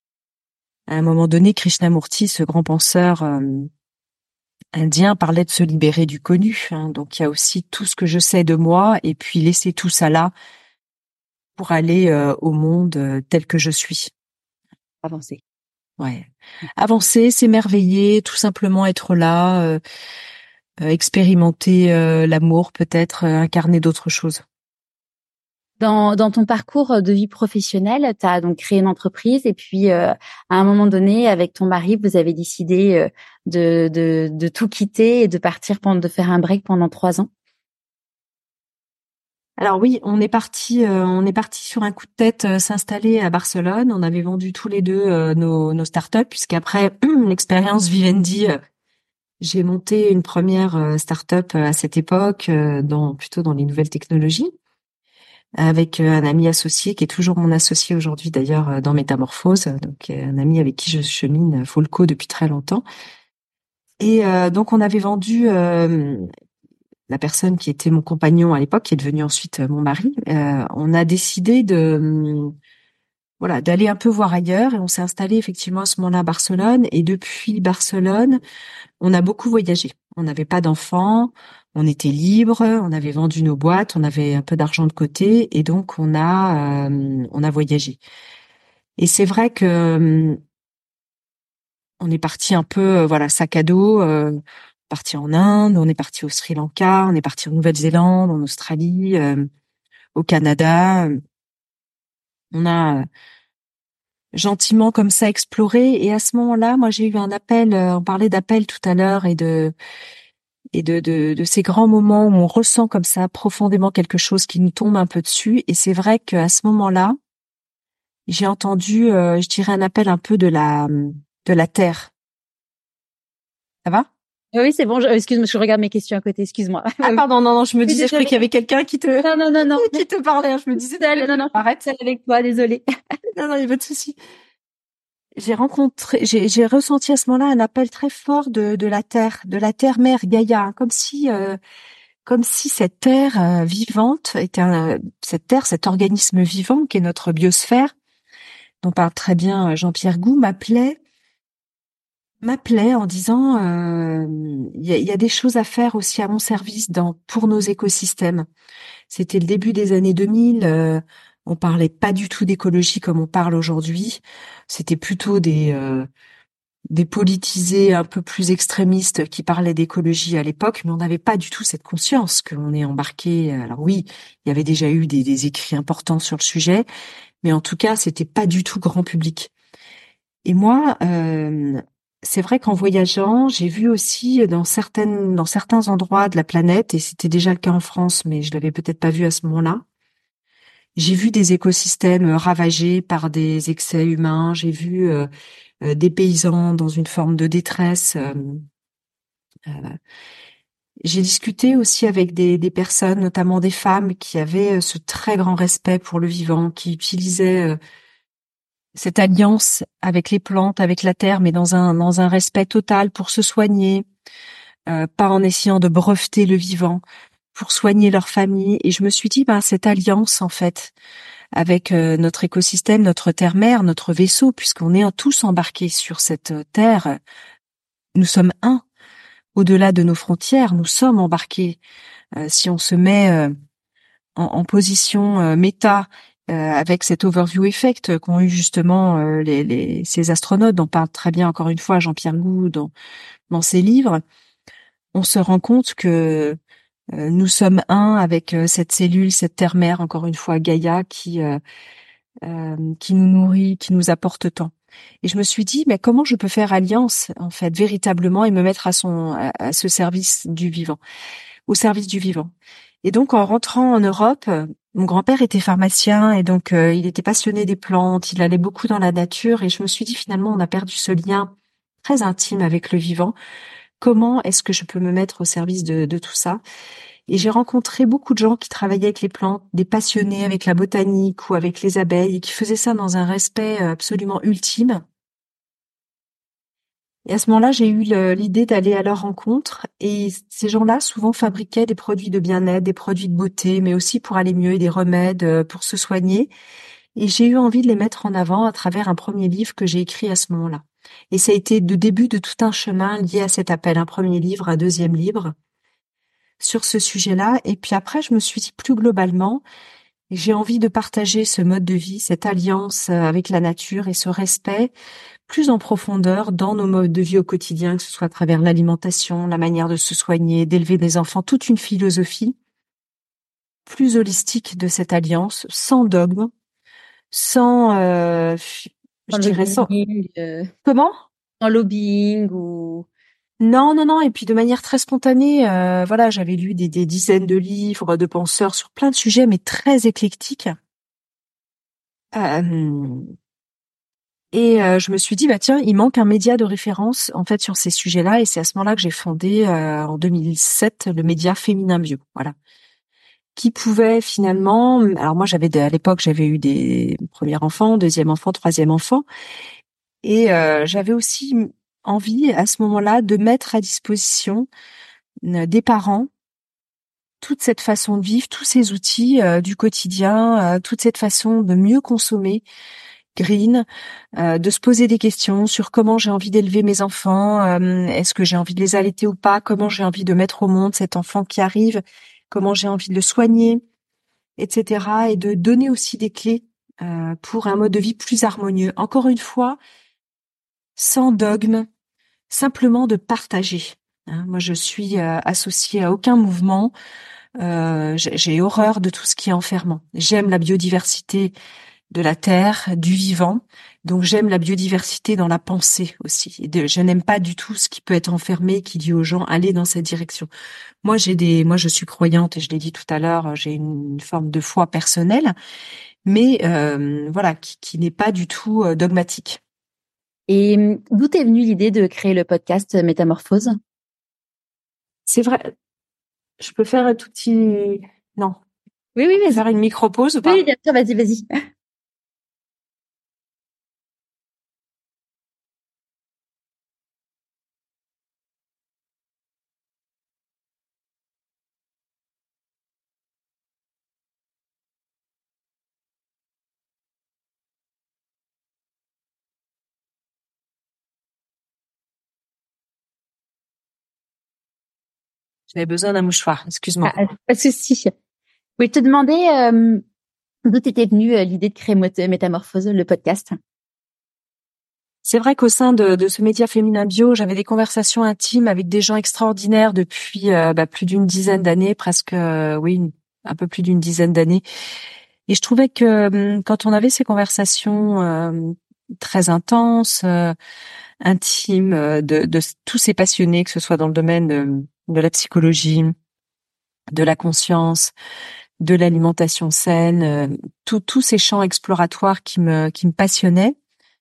À un moment donné, Krishnamurti, ce grand penseur euh, indien, parlait de se libérer du connu. Hein. Donc il y a aussi tout ce que je sais de moi et puis laisser tout ça là pour aller euh, au monde euh, tel que je suis. Avancer. Ouais. Avancer, s'émerveiller, tout simplement être là, euh, euh, expérimenter euh, l'amour, peut-être euh, incarner d'autres choses. Dans, dans ton parcours de vie professionnelle, tu as donc créé une entreprise et puis euh, à un moment donné, avec ton mari, vous avez décidé euh, de, de, de tout quitter et de partir pendant, de faire un break pendant trois ans. Alors oui, on est parti, euh, on est parti sur un coup de tête euh, s'installer à Barcelone. On avait vendu tous les deux euh, nos, nos startups, puisqu'après l'expérience Vivendi, euh, j'ai monté une première euh, startup euh, à cette époque, euh, dans plutôt dans les nouvelles technologies, avec euh, un ami associé qui est toujours mon associé aujourd'hui d'ailleurs euh, dans Métamorphose, donc euh, un ami avec qui je chemine, euh, Folco, depuis très longtemps. Et euh, donc on avait vendu euh, la personne qui était mon compagnon à l'époque, qui est devenu ensuite euh, mon mari. Euh, on a décidé de hum, voilà d'aller un peu voir ailleurs et on s'est installé effectivement à ce moment-là à Barcelone. Et depuis Barcelone, on a beaucoup voyagé. On n'avait pas d'enfants, on était libre, on avait vendu nos boîtes, on avait un peu d'argent de côté et donc on a euh, on a voyagé. Et c'est vrai que hum, on est parti un peu, euh, voilà, sac à dos, euh, parti en Inde, on est parti au Sri Lanka, on est parti en Nouvelle-Zélande, en Australie, euh, au Canada. On a euh, gentiment comme ça exploré. Et à ce moment-là, moi, j'ai eu un appel. euh, on parlait d'appel tout à l'heure et de et de, de de ces grands moments où on ressent comme ça profondément quelque chose qui nous tombe un peu dessus. Et c'est vrai qu'à ce moment-là, j'ai entendu, euh, je dirais, un appel un peu de la de la terre. Ça va? Oui, c'est bon. Je, excuse-moi, je regarde mes questions à côté. Excuse-moi. Ah pardon, non, non, je me Oui, disais, je croyais désolée. qu'il y avait quelqu'un qui te, Non, non, non, non. qui te parlait. Je me disais, Seule, non, non. arrête. Seule avec toi, désolée. Non, non, il n'y a pas de souci. J'ai rencontré, j'ai, j'ai ressenti à ce moment-là un appel très fort de, de la terre, de la terre-mère Gaïa, hein, comme si, euh, comme si cette terre euh, vivante était un, cette terre, cet organisme vivant qui est notre biosphère, dont parle très bien euh, Jean-Pierre Gou, m'appelait, m'appelait en disant, euh, il y a, il y a des choses à faire aussi à mon service dans, pour nos écosystèmes. C'était le début des années deux mille. Euh, on parlait pas du tout d'écologie comme on parle aujourd'hui. C'était plutôt des euh, des politisés un peu plus extrémistes qui parlaient d'écologie à l'époque, mais on n'avait pas du tout cette conscience qu'on est embarqué. Alors oui, il y avait déjà eu des, des écrits importants sur le sujet, mais en tout cas, c'était pas du tout grand public. Et moi, euh, c'est vrai qu'en voyageant, j'ai vu aussi dans certaines, dans certains endroits de la planète, et c'était déjà le cas en France, mais je l'avais peut-être pas vu à ce moment-là. J'ai vu des écosystèmes ravagés par des excès humains. J'ai vu euh, euh, des paysans dans une forme de détresse. Euh, euh, j'ai discuté aussi avec des, des personnes, notamment des femmes, qui avaient euh, ce très grand respect pour le vivant, qui utilisaient euh, cette alliance avec les plantes, avec la terre, mais dans un dans un respect total pour se soigner, euh, pas en essayant de breveter le vivant, pour soigner leur famille. Et je me suis dit, ben cette alliance en fait avec euh, notre écosystème, notre terre-mère, notre vaisseau, puisqu'on est tous embarqués sur cette euh, terre. Nous sommes un. Au-delà de nos frontières, nous sommes embarqués. Euh, si on se met euh, en, en position euh, méta euh, avec cet overview effect qu'ont eu justement euh, les, les, ces astronautes, dont parle très bien encore une fois Jean-Pierre Gou dans, dans ses livres, on se rend compte que euh, nous sommes un avec euh, cette cellule, cette terre-mère, encore une fois Gaïa, qui euh, euh, qui nous nourrit, qui nous apporte tant. Et je me suis dit, mais comment je peux faire alliance, en fait, véritablement, et me mettre à son, à, à ce service du vivant, au service du vivant. Et donc, en rentrant en Europe, euh, mon grand-père était pharmacien et donc euh, il était passionné des plantes, il allait beaucoup dans la nature et je me suis dit, finalement, on a perdu ce lien très intime avec le vivant. Comment est-ce que je peux me mettre au service de, de tout ça? Et j'ai rencontré beaucoup de gens qui travaillaient avec les plantes, des passionnés avec la botanique ou avec les abeilles, et qui faisaient ça dans un respect absolument ultime. Et à ce moment-là, j'ai eu le- l'idée d'aller à leur rencontre. Et ces gens-là, souvent, fabriquaient des produits de bien-être, des produits de beauté, mais aussi pour aller mieux, et des remèdes euh, pour se soigner. Et j'ai eu envie de les mettre en avant à travers un premier livre que j'ai écrit à ce moment-là. Et ça a été le début de tout un chemin lié à cet appel. Un premier livre, un deuxième livre sur ce sujet-là. Et puis après, je me suis dit plus globalement, j'ai envie de partager ce mode de vie, cette alliance avec la nature et ce respect plus en profondeur dans nos modes de vie au quotidien, que ce soit à travers l'alimentation, la manière de se soigner, d'élever des enfants, toute une philosophie plus holistique de cette alliance, sans dogme, sans, euh, je En dirais sans... lobbying, euh, Comment? en lobbying ou... Non, non, non. Et puis de manière très spontanée, euh, voilà, j'avais lu des, des dizaines de livres de penseurs sur plein de sujets, mais très éclectiques. Euh, et euh, je me suis dit, bah tiens, il manque un média de référence en fait sur ces sujets-là. Et c'est à ce moment-là que j'ai fondé euh, en deux mille sept le média Féminin Bio. Voilà, qui pouvait finalement. Alors moi, j'avais des- à l'époque, j'avais eu des premiers enfants, deuxième enfant, troisième enfant, et euh, j'avais aussi envie à ce moment-là de mettre à disposition euh, des parents toute cette façon de vivre, tous ces outils euh, du quotidien, euh, toute cette façon de mieux consommer green, euh, de se poser des questions sur comment j'ai envie d'élever mes enfants, euh, est-ce que j'ai envie de les allaiter ou pas, comment j'ai envie de mettre au monde cet enfant qui arrive, comment j'ai envie de le soigner, et cetera. Et de donner aussi des clés euh, pour un mode de vie plus harmonieux. Encore une fois, sans dogme, simplement de partager. Hein, moi, je suis euh, associée à aucun mouvement. Euh, j'ai j'ai horreur de tout ce qui est enfermant. J'aime la biodiversité de la terre, du vivant. Donc j'aime la biodiversité dans la pensée aussi. Et de- je n'aime pas du tout ce qui peut être enfermé, qui dit aux gens allez dans cette direction. Moi j'ai des, moi je suis croyante et je l'ai dit tout à l'heure, j'ai une, une forme de foi personnelle, mais euh, voilà qui, qui n'est pas du tout euh, dogmatique. Et hum, d'où t'est venue l'idée de créer le podcast Métamorphose? C'est vrai. Je peux faire un tout petit, non, Oui, oui, vas-y. faire une micro pause ou Oui, pas? bien sûr, vas-y, vas-y. J'avais besoin d'un mouchoir. Excuse-moi. Ah, pas de souci. Oui, je te demandais euh, d'où t'était venue euh, l'idée de créer Mot- Métamorphose, le podcast. C'est vrai qu'au sein de, de ce média Féminin Bio, j'avais des conversations intimes avec des gens extraordinaires depuis euh, bah, plus d'une dizaine d'années, presque, euh, oui, une- un peu plus d'une dizaine d'années. Et je trouvais que hum, quand on avait ces conversations euh, très intenses, euh, intimes, euh, de, de tous ces passionnés, que ce soit dans le domaine de, de la psychologie, de la conscience, de l'alimentation saine, euh, tout- tous ces champs exploratoires qui me, qui me passionnaient,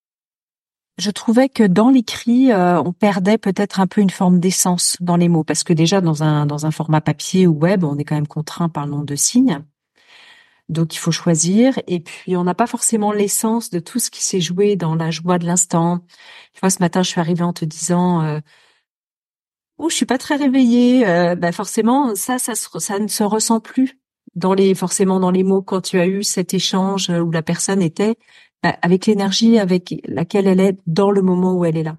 je trouvais que dans l'écrit, euh, on perdait peut-être un peu une forme d'essence dans les mots, parce que déjà dans un dans un format papier ou web, on est quand même contraint par le nombre de signes, donc il faut choisir. Et puis on n'a pas forcément l'essence de tout ce qui s'est joué dans la joie de l'instant. Tu vois, ce matin, je suis arrivée en te disant, euh, oh, je suis pas très réveillée. Euh, ben forcément, ça, ça, se- ça ne se ressent plus dans les forcément dans les mots quand tu as eu cet échange où la personne était ben, avec l'énergie avec laquelle elle est dans le moment où elle est là.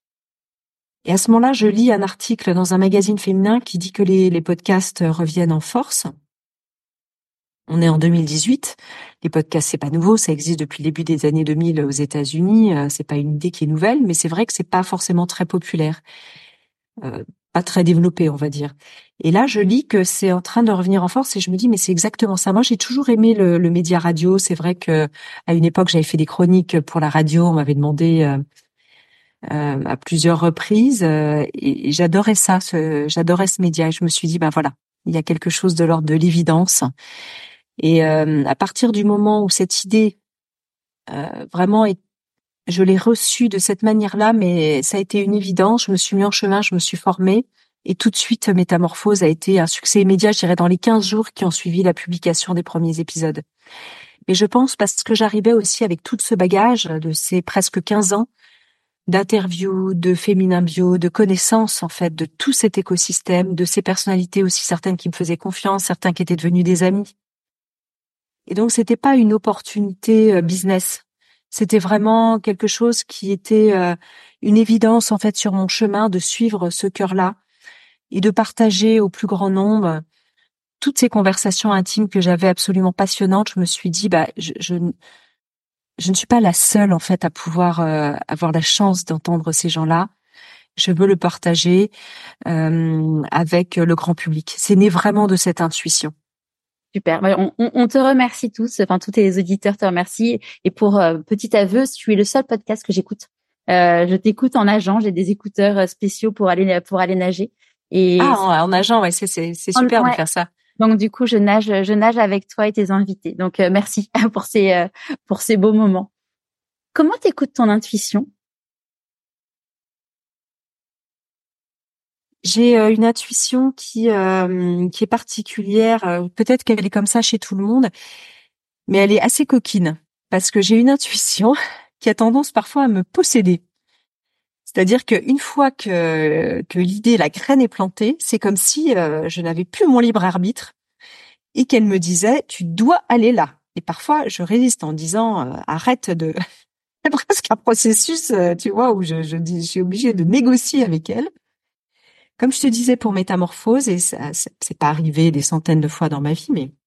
Et à ce moment-là, je lis un article dans un magazine féminin qui dit que les, les podcasts reviennent en force. On est en deux mille dix-huit. Les podcasts, c'est pas nouveau, ça existe depuis le début des années deux mille aux États-Unis. Euh, C'est pas une idée qui est nouvelle, mais c'est vrai que c'est pas forcément très populaire, euh, pas très développé, on va dire. Et là, je lis que c'est en train de revenir en force et je me dis mais c'est exactement ça. Moi, j'ai toujours aimé le, le média radio. C'est vrai que à une époque, j'avais fait des chroniques pour la radio. On m'avait demandé euh, euh, à plusieurs reprises euh, et, et j'adorais ça, ce, j'adorais ce média. Et je me suis dit ben voilà, il y a quelque chose de l'ordre de l'évidence. Et euh, à partir du moment où cette idée euh, vraiment est, je l'ai reçue de cette manière-là, mais ça a été une évidence. Je me suis mis en chemin, je me suis formée. Et tout de suite, Métamorphose a été un succès immédiat, je dirais, dans les quinze jours qui ont suivi la publication des premiers épisodes. Mais je pense parce que j'arrivais aussi avec tout ce bagage de ces presque quinze ans d'interviews, de féminin bio, de connaissances, en fait, de tout cet écosystème, de ces personnalités aussi, certaines qui me faisaient confiance, certains qui étaient devenus des amis. Et donc, c'était pas une opportunité euh, business. C'était vraiment quelque chose qui était euh, une évidence, en fait, sur mon chemin de suivre ce cœur-là et de partager au plus grand nombre toutes ces conversations intimes que j'avais absolument passionnantes. Je me suis dit, bah, je, je, je ne suis pas la seule, en fait, à pouvoir euh, avoir la chance d'entendre ces gens-là. Je veux le partager euh, avec le grand public. C'est né vraiment de cette intuition. Super. Ouais, On, on, on te remercie tous, enfin tous tes auditeurs te remercient. Et pour euh, petit aveu, tu es le seul podcast que j'écoute Euh, je t'écoute en nageant. J'ai des écouteurs euh, spéciaux pour aller pour aller nager. Et Ah, en, en nageant, ouais, c'est c'est c'est en- super de ouais. faire ça. Donc du coup, je nage je nage avec toi et tes invités. Donc euh, merci pour ces euh, pour ces beaux moments. Comment t'écoutes ton intuition? J'ai euh, une intuition qui euh, qui est particulière. euh, Peut-être qu'elle est comme ça chez tout le monde, mais elle est assez coquine parce que j'ai une intuition qui a tendance parfois à me posséder. C'est-à-dire qu'une fois que que l'idée, la graine est plantée, c'est comme si euh, je n'avais plus mon libre arbitre et qu'elle me disait tu dois aller là. Et parfois je résiste en disant euh, arrête de c'est presque un processus, euh, tu vois, où je, je dis je suis obligée de négocier avec elle. Comme je te disais pour Métamorphose, et ça, ça- c'est pas arrivé des centaines de fois dans ma vie, mais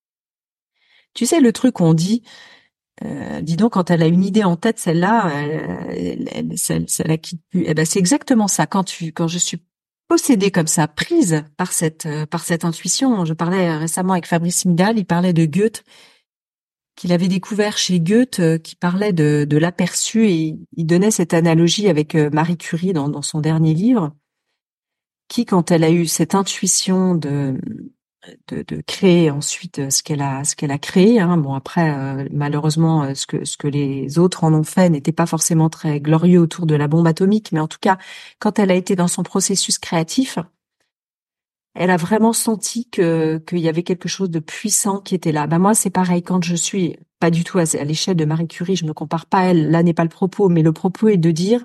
tu sais le truc où on dit, euh, dis donc quand elle a une idée en tête, celle-là, elle, elle, elle- ça, ça la quitte plus. Eh ben c'est exactement ça. Quand tu, quand je suis possédée comme ça, prise par cette, euh, par cette intuition. Je parlais récemment avec Fabrice Midal, il parlait de Goethe, qu'il avait découvert chez Goethe, euh, qui parlait de, de l'aperçu, et il donnait cette analogie avec euh, Marie Curie dans, dans son dernier livre, qui, quand elle a eu cette intuition de de, de créer ensuite euh, ce qu'elle a ce qu'elle a créé, hein. Bon après euh, malheureusement euh, ce que ce que les autres en ont fait n'était pas forcément très glorieux autour de la bombe atomique, mais en tout cas quand elle a été dans son processus créatif, elle a vraiment senti que qu'il y avait quelque chose de puissant qui était là. Ben moi c'est pareil, quand je suis pas du tout à, à l'échelle de Marie Curie, je me compare pas à elle, là n'est pas le propos, mais le propos est de dire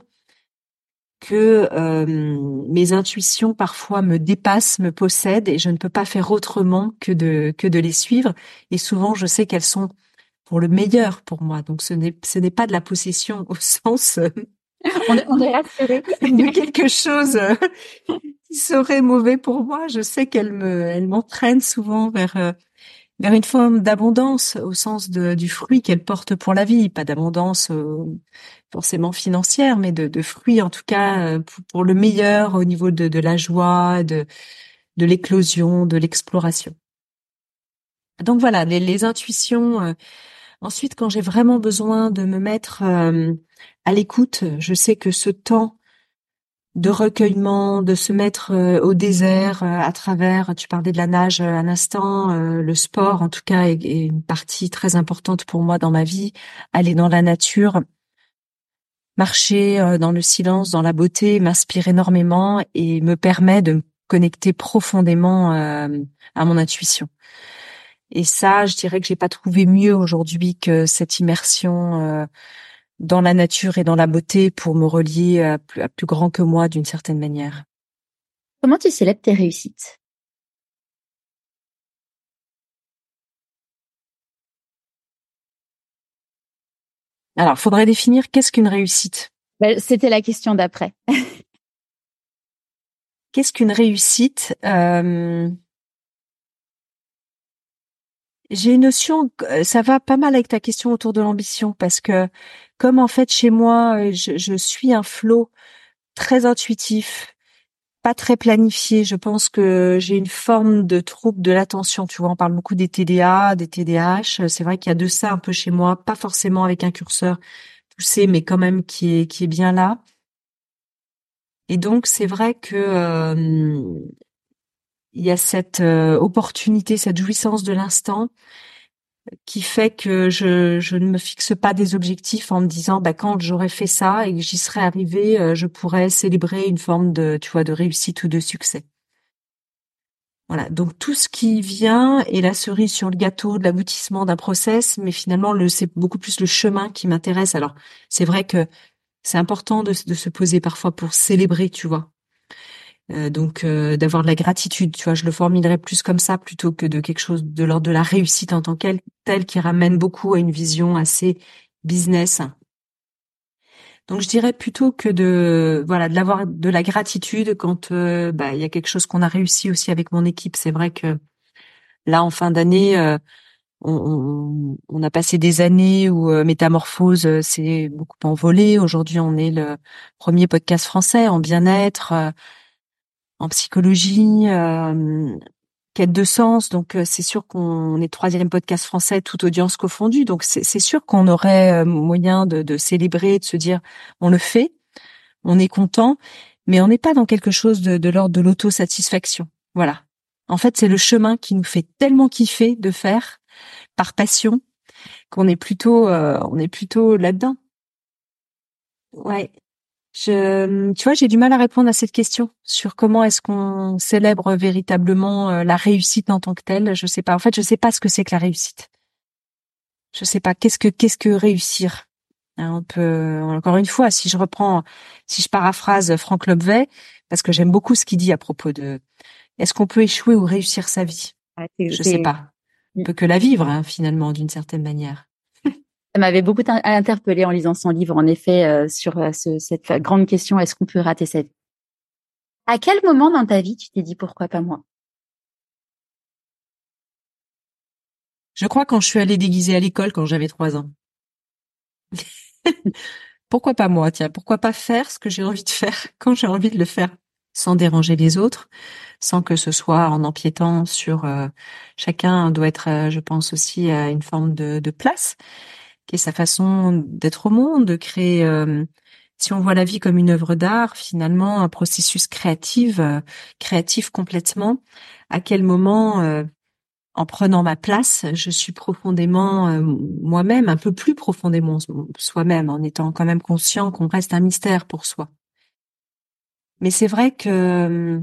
que euh, mes intuitions parfois me dépassent, me possèdent, et je ne peux pas faire autrement que de que de les suivre. Et souvent, je sais qu'elles sont pour le meilleur pour moi. Donc, ce n'est ce n'est pas de la possession au sens euh, On est, on est rassurés. de quelque chose euh, qui serait mauvais pour moi. Je sais qu'elle me elle m'entraîne souvent vers euh, vers une forme d'abondance au sens de, du fruit qu'elle porte pour la vie, pas d'abondance euh, forcément financière, mais de, de fruits en tout cas euh, pour, pour le meilleur au niveau de, de la joie, de, de l'éclosion, de l'exploration. Donc voilà, les, les intuitions. euh, Ensuite, quand j'ai vraiment besoin de me mettre euh, à l'écoute, je sais que ce temps de recueillement, de se mettre euh, au désert euh, à travers, tu parlais de la nage euh, un instant, euh, le sport en tout cas est, est une partie très importante pour moi dans ma vie. Aller dans la nature, marcher euh, dans le silence, dans la beauté, m'inspire énormément et me permet de me connecter profondément euh, à mon intuition. Et ça, je dirais que j'ai pas trouvé mieux aujourd'hui que cette immersion euh, dans la nature et dans la beauté pour me relier à plus, à plus grand que moi d'une certaine manière. Comment tu célèbres tes réussites? Alors, faudrait définir qu'est-ce qu'une réussite. Ben, c'était la question d'après. Qu'est-ce qu'une réussite? Euh, J'ai une notion, euh, ça va pas mal avec ta question autour de l'ambition, parce que comme en fait chez moi, euh, je, je suis un flow très intuitif, pas très planifié. Je pense que j'ai une forme de trouble de l'attention. Tu vois, on parle beaucoup des T D A, des T D A H. C'est vrai qu'il y a de ça un peu chez moi, pas forcément avec un curseur poussé, mais quand même qui est qui est bien là. Et donc c'est vrai que euh, il y a cette euh, opportunité, cette jouissance de l'instant qui fait que je, je ne me fixe pas des objectifs en me disant bah quand j'aurai fait ça et que j'y serai arrivée, euh, je pourrais célébrer une forme de tu vois de réussite ou de succès. Voilà, donc tout ce qui vient est la cerise sur le gâteau de l'aboutissement d'un process, mais finalement le c'est beaucoup plus le chemin qui m'intéresse. Alors c'est vrai que c'est important de, de se poser parfois pour célébrer, tu vois. Euh, donc euh, d'avoir de la gratitude, tu vois, je le formulerais plus comme ça plutôt que de quelque chose de l'ordre de la réussite en tant qu'elle, telle qui ramène beaucoup à une vision assez business. Donc je dirais plutôt que de voilà de l'avoir de la gratitude quand euh, bah il y a quelque chose qu'on a réussi aussi avec mon équipe. C'est vrai que là en fin d'année, euh, on, on, on a passé des années où euh, Métamorphose euh, s'est beaucoup envolé. Aujourd'hui, on est le premier podcast français en bien-être, euh, en psychologie. euh, quête de sens. Donc euh, c'est sûr qu'on est troisième podcast français, toute audience confondue. Donc c'est, c'est sûr qu'on aurait euh, moyen de, de célébrer, de se dire on le fait, on est content, mais on n'est pas dans quelque chose de, de l'ordre de l'autosatisfaction. Voilà. En fait, c'est le chemin qui nous fait tellement kiffer de faire par passion qu'on est plutôt, euh, on est plutôt là-dedans. Ouais. Je, tu vois, j'ai du mal à répondre à cette question sur comment est-ce qu'on célèbre véritablement euh, la réussite en tant que telle. Je sais pas. En fait, je sais pas ce que c'est que la réussite. Je sais pas. Qu'est-ce que qu'est-ce que réussir? Hein, on peut encore une fois, si je reprends, si je paraphrase Franck Lobvet, parce que j'aime beaucoup ce qu'il dit à propos de, est-ce qu'on peut échouer ou réussir sa vie? Ouais, c'est, Je sais c'est- pas. On peut que la vivre, hein, finalement, d'une certaine manière. Ça m'avait beaucoup in- interpellée en lisant son livre, en effet, euh, sur euh, ce- cette fa- grande question, est-ce qu'on peut rater sa vie? À quel moment dans ta vie tu t'es dit pourquoi pas moi? Je crois quand je suis allée déguisée à l'école quand j'avais trois ans. Pourquoi pas moi, tiens, pourquoi pas faire ce que j'ai envie de faire quand j'ai envie de le faire, sans déranger les autres, sans que ce soit en empiétant sur euh, chacun doit être, euh, je pense aussi à une forme de, de place, qui est sa façon d'être au monde, de créer. Euh, si on voit la vie comme une œuvre d'art, finalement un processus créatif, euh, créatif complètement. À quel moment, euh, en prenant ma place, je suis profondément euh, moi-même, un peu plus profondément soi-même, en étant quand même conscient qu'on reste un mystère pour soi. Mais c'est vrai que euh,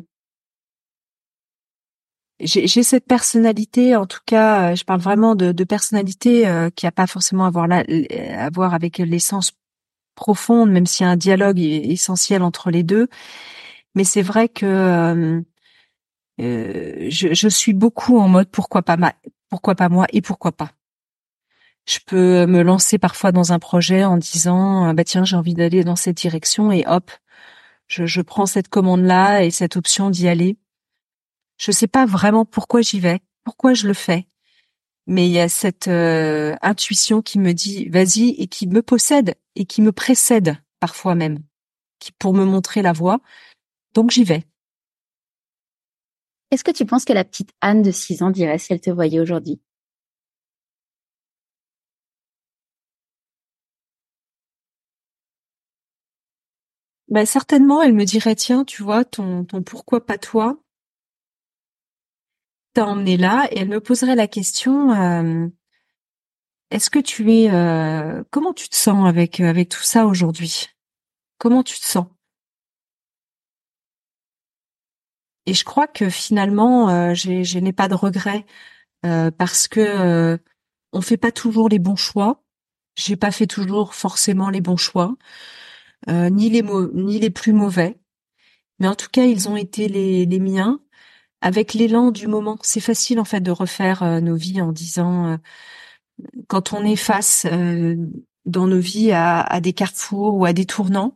j'ai, j'ai cette personnalité, en tout cas, euh, je parle vraiment de, de personnalité euh, qui a pas forcément à voir, là, à voir avec l'essence profonde, même s'il y a un dialogue essentiel entre les deux. Mais c'est vrai que euh, euh, je, je suis beaucoup en mode pourquoi pas ma, pourquoi pas moi et pourquoi pas. Je peux me lancer parfois dans un projet en disant ah bah tiens j'ai envie d'aller dans cette direction et hop je, je prends cette commande là et cette option d'y aller. Je sais pas vraiment pourquoi j'y vais, pourquoi je le fais, mais il y a cette euh, intuition qui me dit vas-y et qui me possède et qui me précède parfois même, qui pour me montrer la voie. Donc j'y vais. Est-ce que tu penses que la petite Anne de six ans dirait si elle te voyait aujourd'hui? Ben certainement elle me dirait tiens tu vois ton ton pourquoi pas toi t'a emmené là et elle me poserait la question. Euh, Est-ce que tu es euh, comment tu te sens avec euh, avec tout ça aujourd'hui? Comment tu te sens? Et je crois que finalement, euh, j'ai, je n'ai pas de regrets euh, parce que euh, on fait pas toujours les bons choix. J'ai pas fait toujours forcément les bons choix, euh, ni les mau- ni les plus mauvais. Mais en tout cas, ils ont été les les miens avec l'élan du moment. C'est facile en fait de refaire euh, nos vies en disant euh, quand on est face euh, dans nos vies à, à des carrefours ou à des tournants.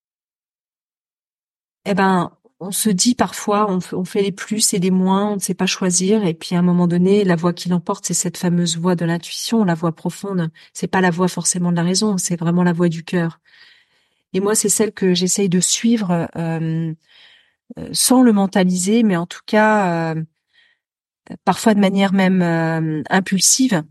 Eh ben, on se dit parfois, on, f- on fait les plus et les moins, on ne sait pas choisir. Et puis à un moment donné, la voix qui l'emporte, c'est cette fameuse voix de l'intuition, la voix profonde. C'est pas la voix forcément de la raison, c'est vraiment la voix du cœur. Et moi, c'est celle que j'essaye de suivre euh, euh, sans le mentaliser, mais en tout cas, euh, parfois de manière même euh, impulsive.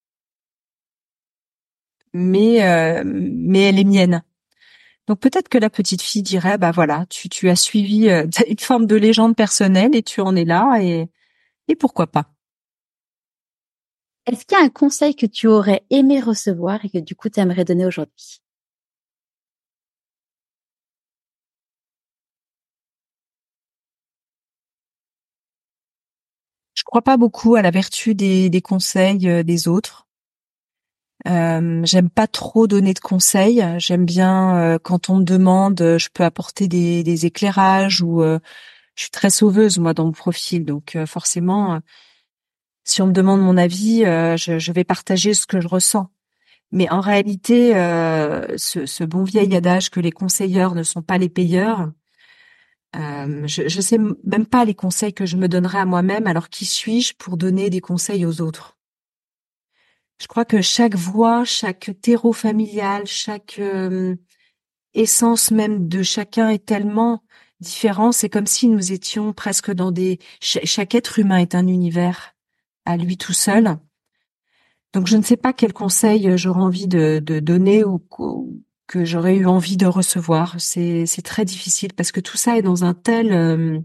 Mais euh, mais elle est mienne. Donc peut-être que la petite fille dirait, bah voilà, tu tu as suivi euh, une forme de légende personnelle et tu en es là et et pourquoi pas. Est-ce qu'il y a un conseil que tu aurais aimé recevoir et que du coup tu aimerais donner aujourd'hui? Je crois pas beaucoup à la vertu des, des conseils euh, des autres. Euh, j'aime pas trop donner de conseils. J'aime bien euh, quand on me demande, euh, je peux apporter des, des éclairages ou euh, je suis très sauveuse moi dans mon profil, donc euh, forcément, euh, si on me demande mon avis, euh, je, je vais partager ce que je ressens. Mais en réalité, euh, ce, ce bon vieil adage que les conseilleurs ne sont pas les payeurs, euh, je, je sais même pas les conseils que je me donnerais à moi-même. Alors qui suis-je pour donner des conseils aux autres? Je crois que chaque voix, chaque terreau familial, chaque euh, essence même de chacun est tellement différents. C'est comme si nous étions presque dans des... Ch- chaque être humain est un univers à lui tout seul. Donc je ne sais pas quel conseil j'aurais envie de, de donner ou, ou que j'aurais eu envie de recevoir. C'est, c'est très difficile parce que tout ça est dans un tel... euh,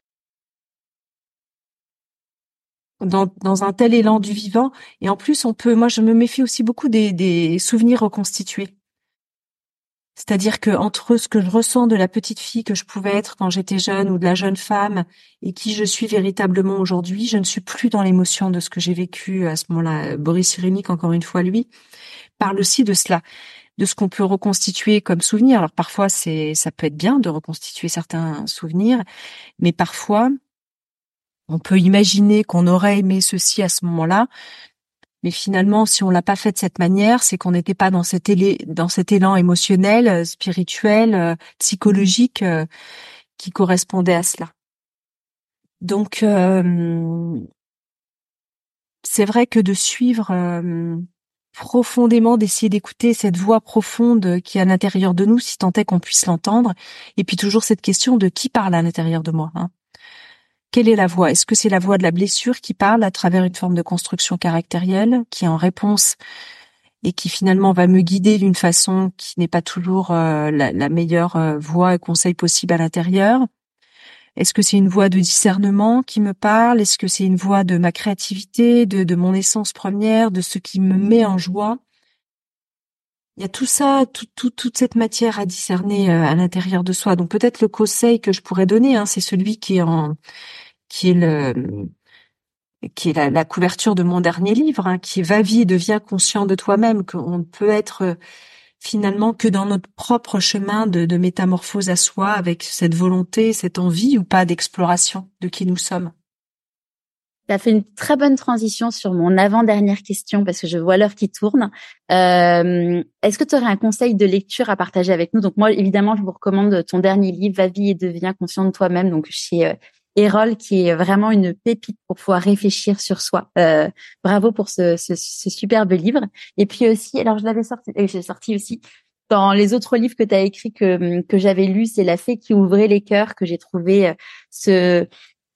dans, dans un tel élan du vivant. Et en plus, on peut... Moi, je me méfie aussi beaucoup des, des souvenirs reconstitués. C'est-à-dire que entre ce que je ressens de la petite fille que je pouvais être quand j'étais jeune ou de la jeune femme et qui je suis véritablement aujourd'hui, je ne suis plus dans l'émotion de ce que j'ai vécu à ce moment-là. Boris Cyrulnik, encore une fois, lui, parle aussi de cela, de ce qu'on peut reconstituer comme souvenir. Alors parfois, c'est, ça peut être bien de reconstituer certains souvenirs, mais parfois, on peut imaginer qu'on aurait aimé ceci à ce moment-là. Mais finalement, si on l'a pas fait de cette manière, c'est qu'on n'était pas dans cet élé, dans cet élan émotionnel, euh, spirituel, euh, psychologique euh, qui correspondait à cela. Donc, euh, c'est vrai que de suivre euh, profondément, d'essayer d'écouter cette voix profonde qui est à l'intérieur de nous, si tant est qu'on puisse l'entendre, et puis toujours cette question de qui parle à l'intérieur de moi. Hein. Quelle est la voix ? Est-ce que c'est la voix de la blessure qui parle à travers une forme de construction caractérielle, qui est en réponse et qui finalement va me guider d'une façon qui n'est pas toujours euh, la, la meilleure euh, voie et conseil possible à l'intérieur? Est-ce que c'est une voie de discernement qui me parle? Est-ce que c'est une voie de ma créativité, de, de mon essence première, de ce qui me met en joie? Il y a tout ça, tout, tout, toute cette matière à discerner euh, à l'intérieur de soi. Donc peut-être le conseil que je pourrais donner, hein, c'est celui qui est en, qui est le, qui est la, la couverture de mon dernier livre, hein, qui est Va vie et deviens conscient de toi-même, qu'on ne peut être euh, finalement que dans notre propre chemin de, de métamorphose à soi, avec cette volonté, cette envie ou pas d'exploration de qui nous sommes. Tu as fait une très bonne transition sur mon avant-dernière question parce que je vois l'heure qui tourne. Euh, est-ce que tu aurais un conseil de lecture à partager avec nous? Donc moi, évidemment, je vous recommande ton dernier livre, Va vie et deviens conscient de toi-même, donc chez euh, Erol, qui est vraiment une pépite pour pouvoir réfléchir sur soi. Euh, bravo pour ce, ce, ce superbe livre. Et puis aussi, alors je l'avais sorti, et j'ai sorti aussi dans les autres livres que tu as écrits que que j'avais lus, c'est La fée qui ouvrait les cœurs, que j'ai trouvé euh, ce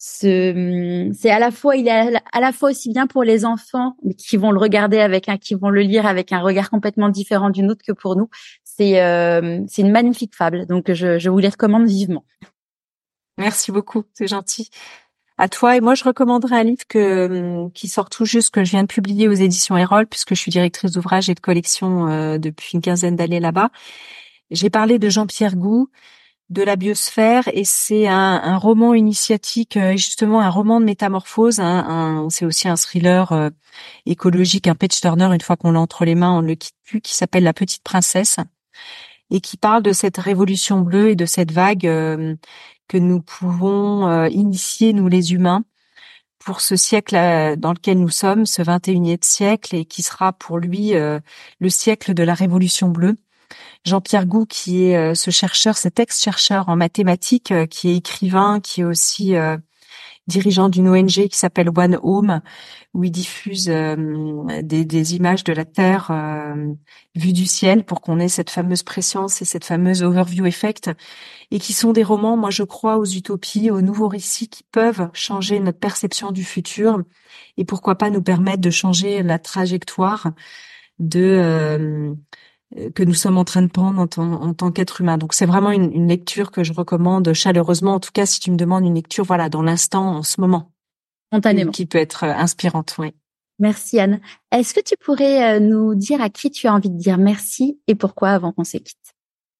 Ce, c'est à la fois, il est à la, à la fois aussi bien pour les enfants qui vont le regarder avec un, qui vont le lire avec un regard complètement différent du nôtre que pour nous. C'est, euh, c'est une magnifique fable. Donc, je, je vous les recommande vivement. Merci beaucoup, c'est gentil. À toi. Et moi, je recommanderais un livre que, qui sort tout juste, que je viens de publier aux éditions Erol, puisque je suis directrice d'ouvrage et de collection euh, depuis une quinzaine d'années là-bas. J'ai parlé de Jean-Pierre Gou, de la biosphère, et c'est un, un roman initiatique, justement un roman de métamorphose. Un, un, c'est aussi un thriller euh, écologique, un page-turner. Une fois qu'on l'a entre les mains, on ne le quitte plus, qui s'appelle La Petite Princesse, et qui parle de cette révolution bleue et de cette vague euh, que nous pouvons euh, initier, nous les humains, pour ce siècle euh, dans lequel nous sommes, ce vingt et unième siècle, et qui sera pour lui euh, le siècle de la révolution bleue. Jean-Pierre Gou, qui est euh, ce chercheur, cet ex-chercheur en mathématiques, euh, qui est écrivain, qui est aussi euh, dirigeant d'une O N G qui s'appelle One Home, où il diffuse euh, des, des images de la Terre euh, vues du ciel pour qu'on ait cette fameuse préscience et cette fameuse overview effect, et qui sont des romans, moi je crois, aux utopies, aux nouveaux récits qui peuvent changer notre perception du futur et pourquoi pas nous permettre de changer la trajectoire de... Euh, que nous sommes en train de prendre en, tant, en tant qu'être humain. Donc c'est vraiment une, une lecture que je recommande chaleureusement, en tout cas si tu me demandes une lecture voilà dans l'instant, en ce moment, Spontanément. Qui peut être inspirante, oui. Merci Anne. Est-ce que tu pourrais nous dire à qui tu as envie de dire merci et pourquoi avant qu'on se quitte?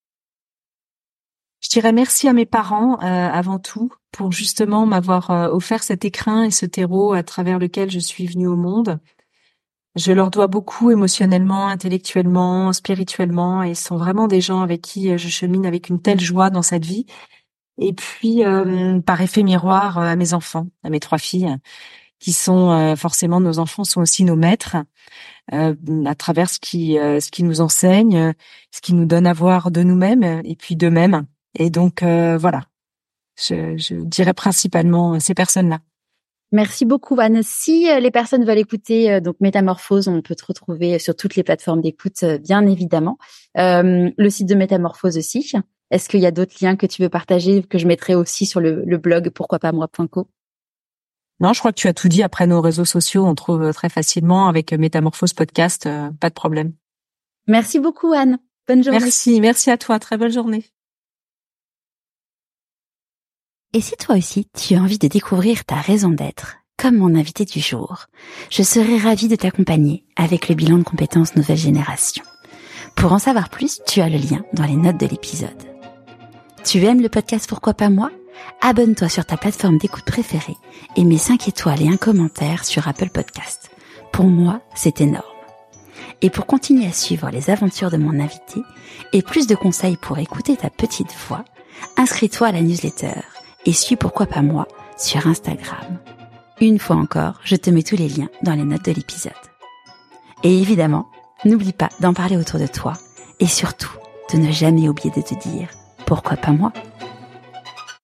Je dirais merci à mes parents euh, avant tout pour justement m'avoir euh, offert cet écrin et ce terreau à travers lequel je suis venue au monde. Je leur dois beaucoup émotionnellement, intellectuellement, spirituellement, et ce sont vraiment des gens avec qui je chemine avec une telle joie dans cette vie. Et puis, euh, par effet miroir, à mes enfants, à mes trois filles, qui sont euh, forcément nos enfants, sont aussi nos maîtres, euh, à travers ce qui, euh, ce qui nous enseigne, ce qui nous donne à voir de nous-mêmes et puis d'eux-mêmes. Et donc, euh, voilà, je, je dirais principalement ces personnes-là. Merci beaucoup, Anne. Si les personnes veulent écouter donc Métamorphose, on peut te retrouver sur toutes les plateformes d'écoute, bien évidemment. Euh, le site de Métamorphose aussi. Est-ce qu'il y a d'autres liens que tu veux partager, que je mettrai aussi sur le, le blog pourquoi pas moi point co? Non, je crois que tu as tout dit. Après, nos réseaux sociaux, on trouve très facilement avec Métamorphose Podcast, euh, pas de problème. Merci beaucoup, Anne. Bonne journée. Merci, merci à toi. Très bonne journée. Et si toi aussi, tu as envie de découvrir ta raison d'être, comme mon invité du jour, je serai ravie de t'accompagner avec le bilan de compétences nouvelle génération. Pour en savoir plus, tu as le lien dans les notes de l'épisode. Tu aimes le podcast Pourquoi pas moi? Abonne-toi sur ta plateforme d'écoute préférée et mets cinq étoiles et un commentaire sur Apple Podcast. Pour moi, c'est énorme. Et pour continuer à suivre les aventures de mon invité et plus de conseils pour écouter ta petite voix, inscris-toi à la newsletter et suis Pourquoi pas moi sur Instagram. Une fois encore, je te mets tous les liens dans les notes de l'épisode. Et évidemment, n'oublie pas d'en parler autour de toi et surtout de ne jamais oublier de te dire « Pourquoi pas moi ?»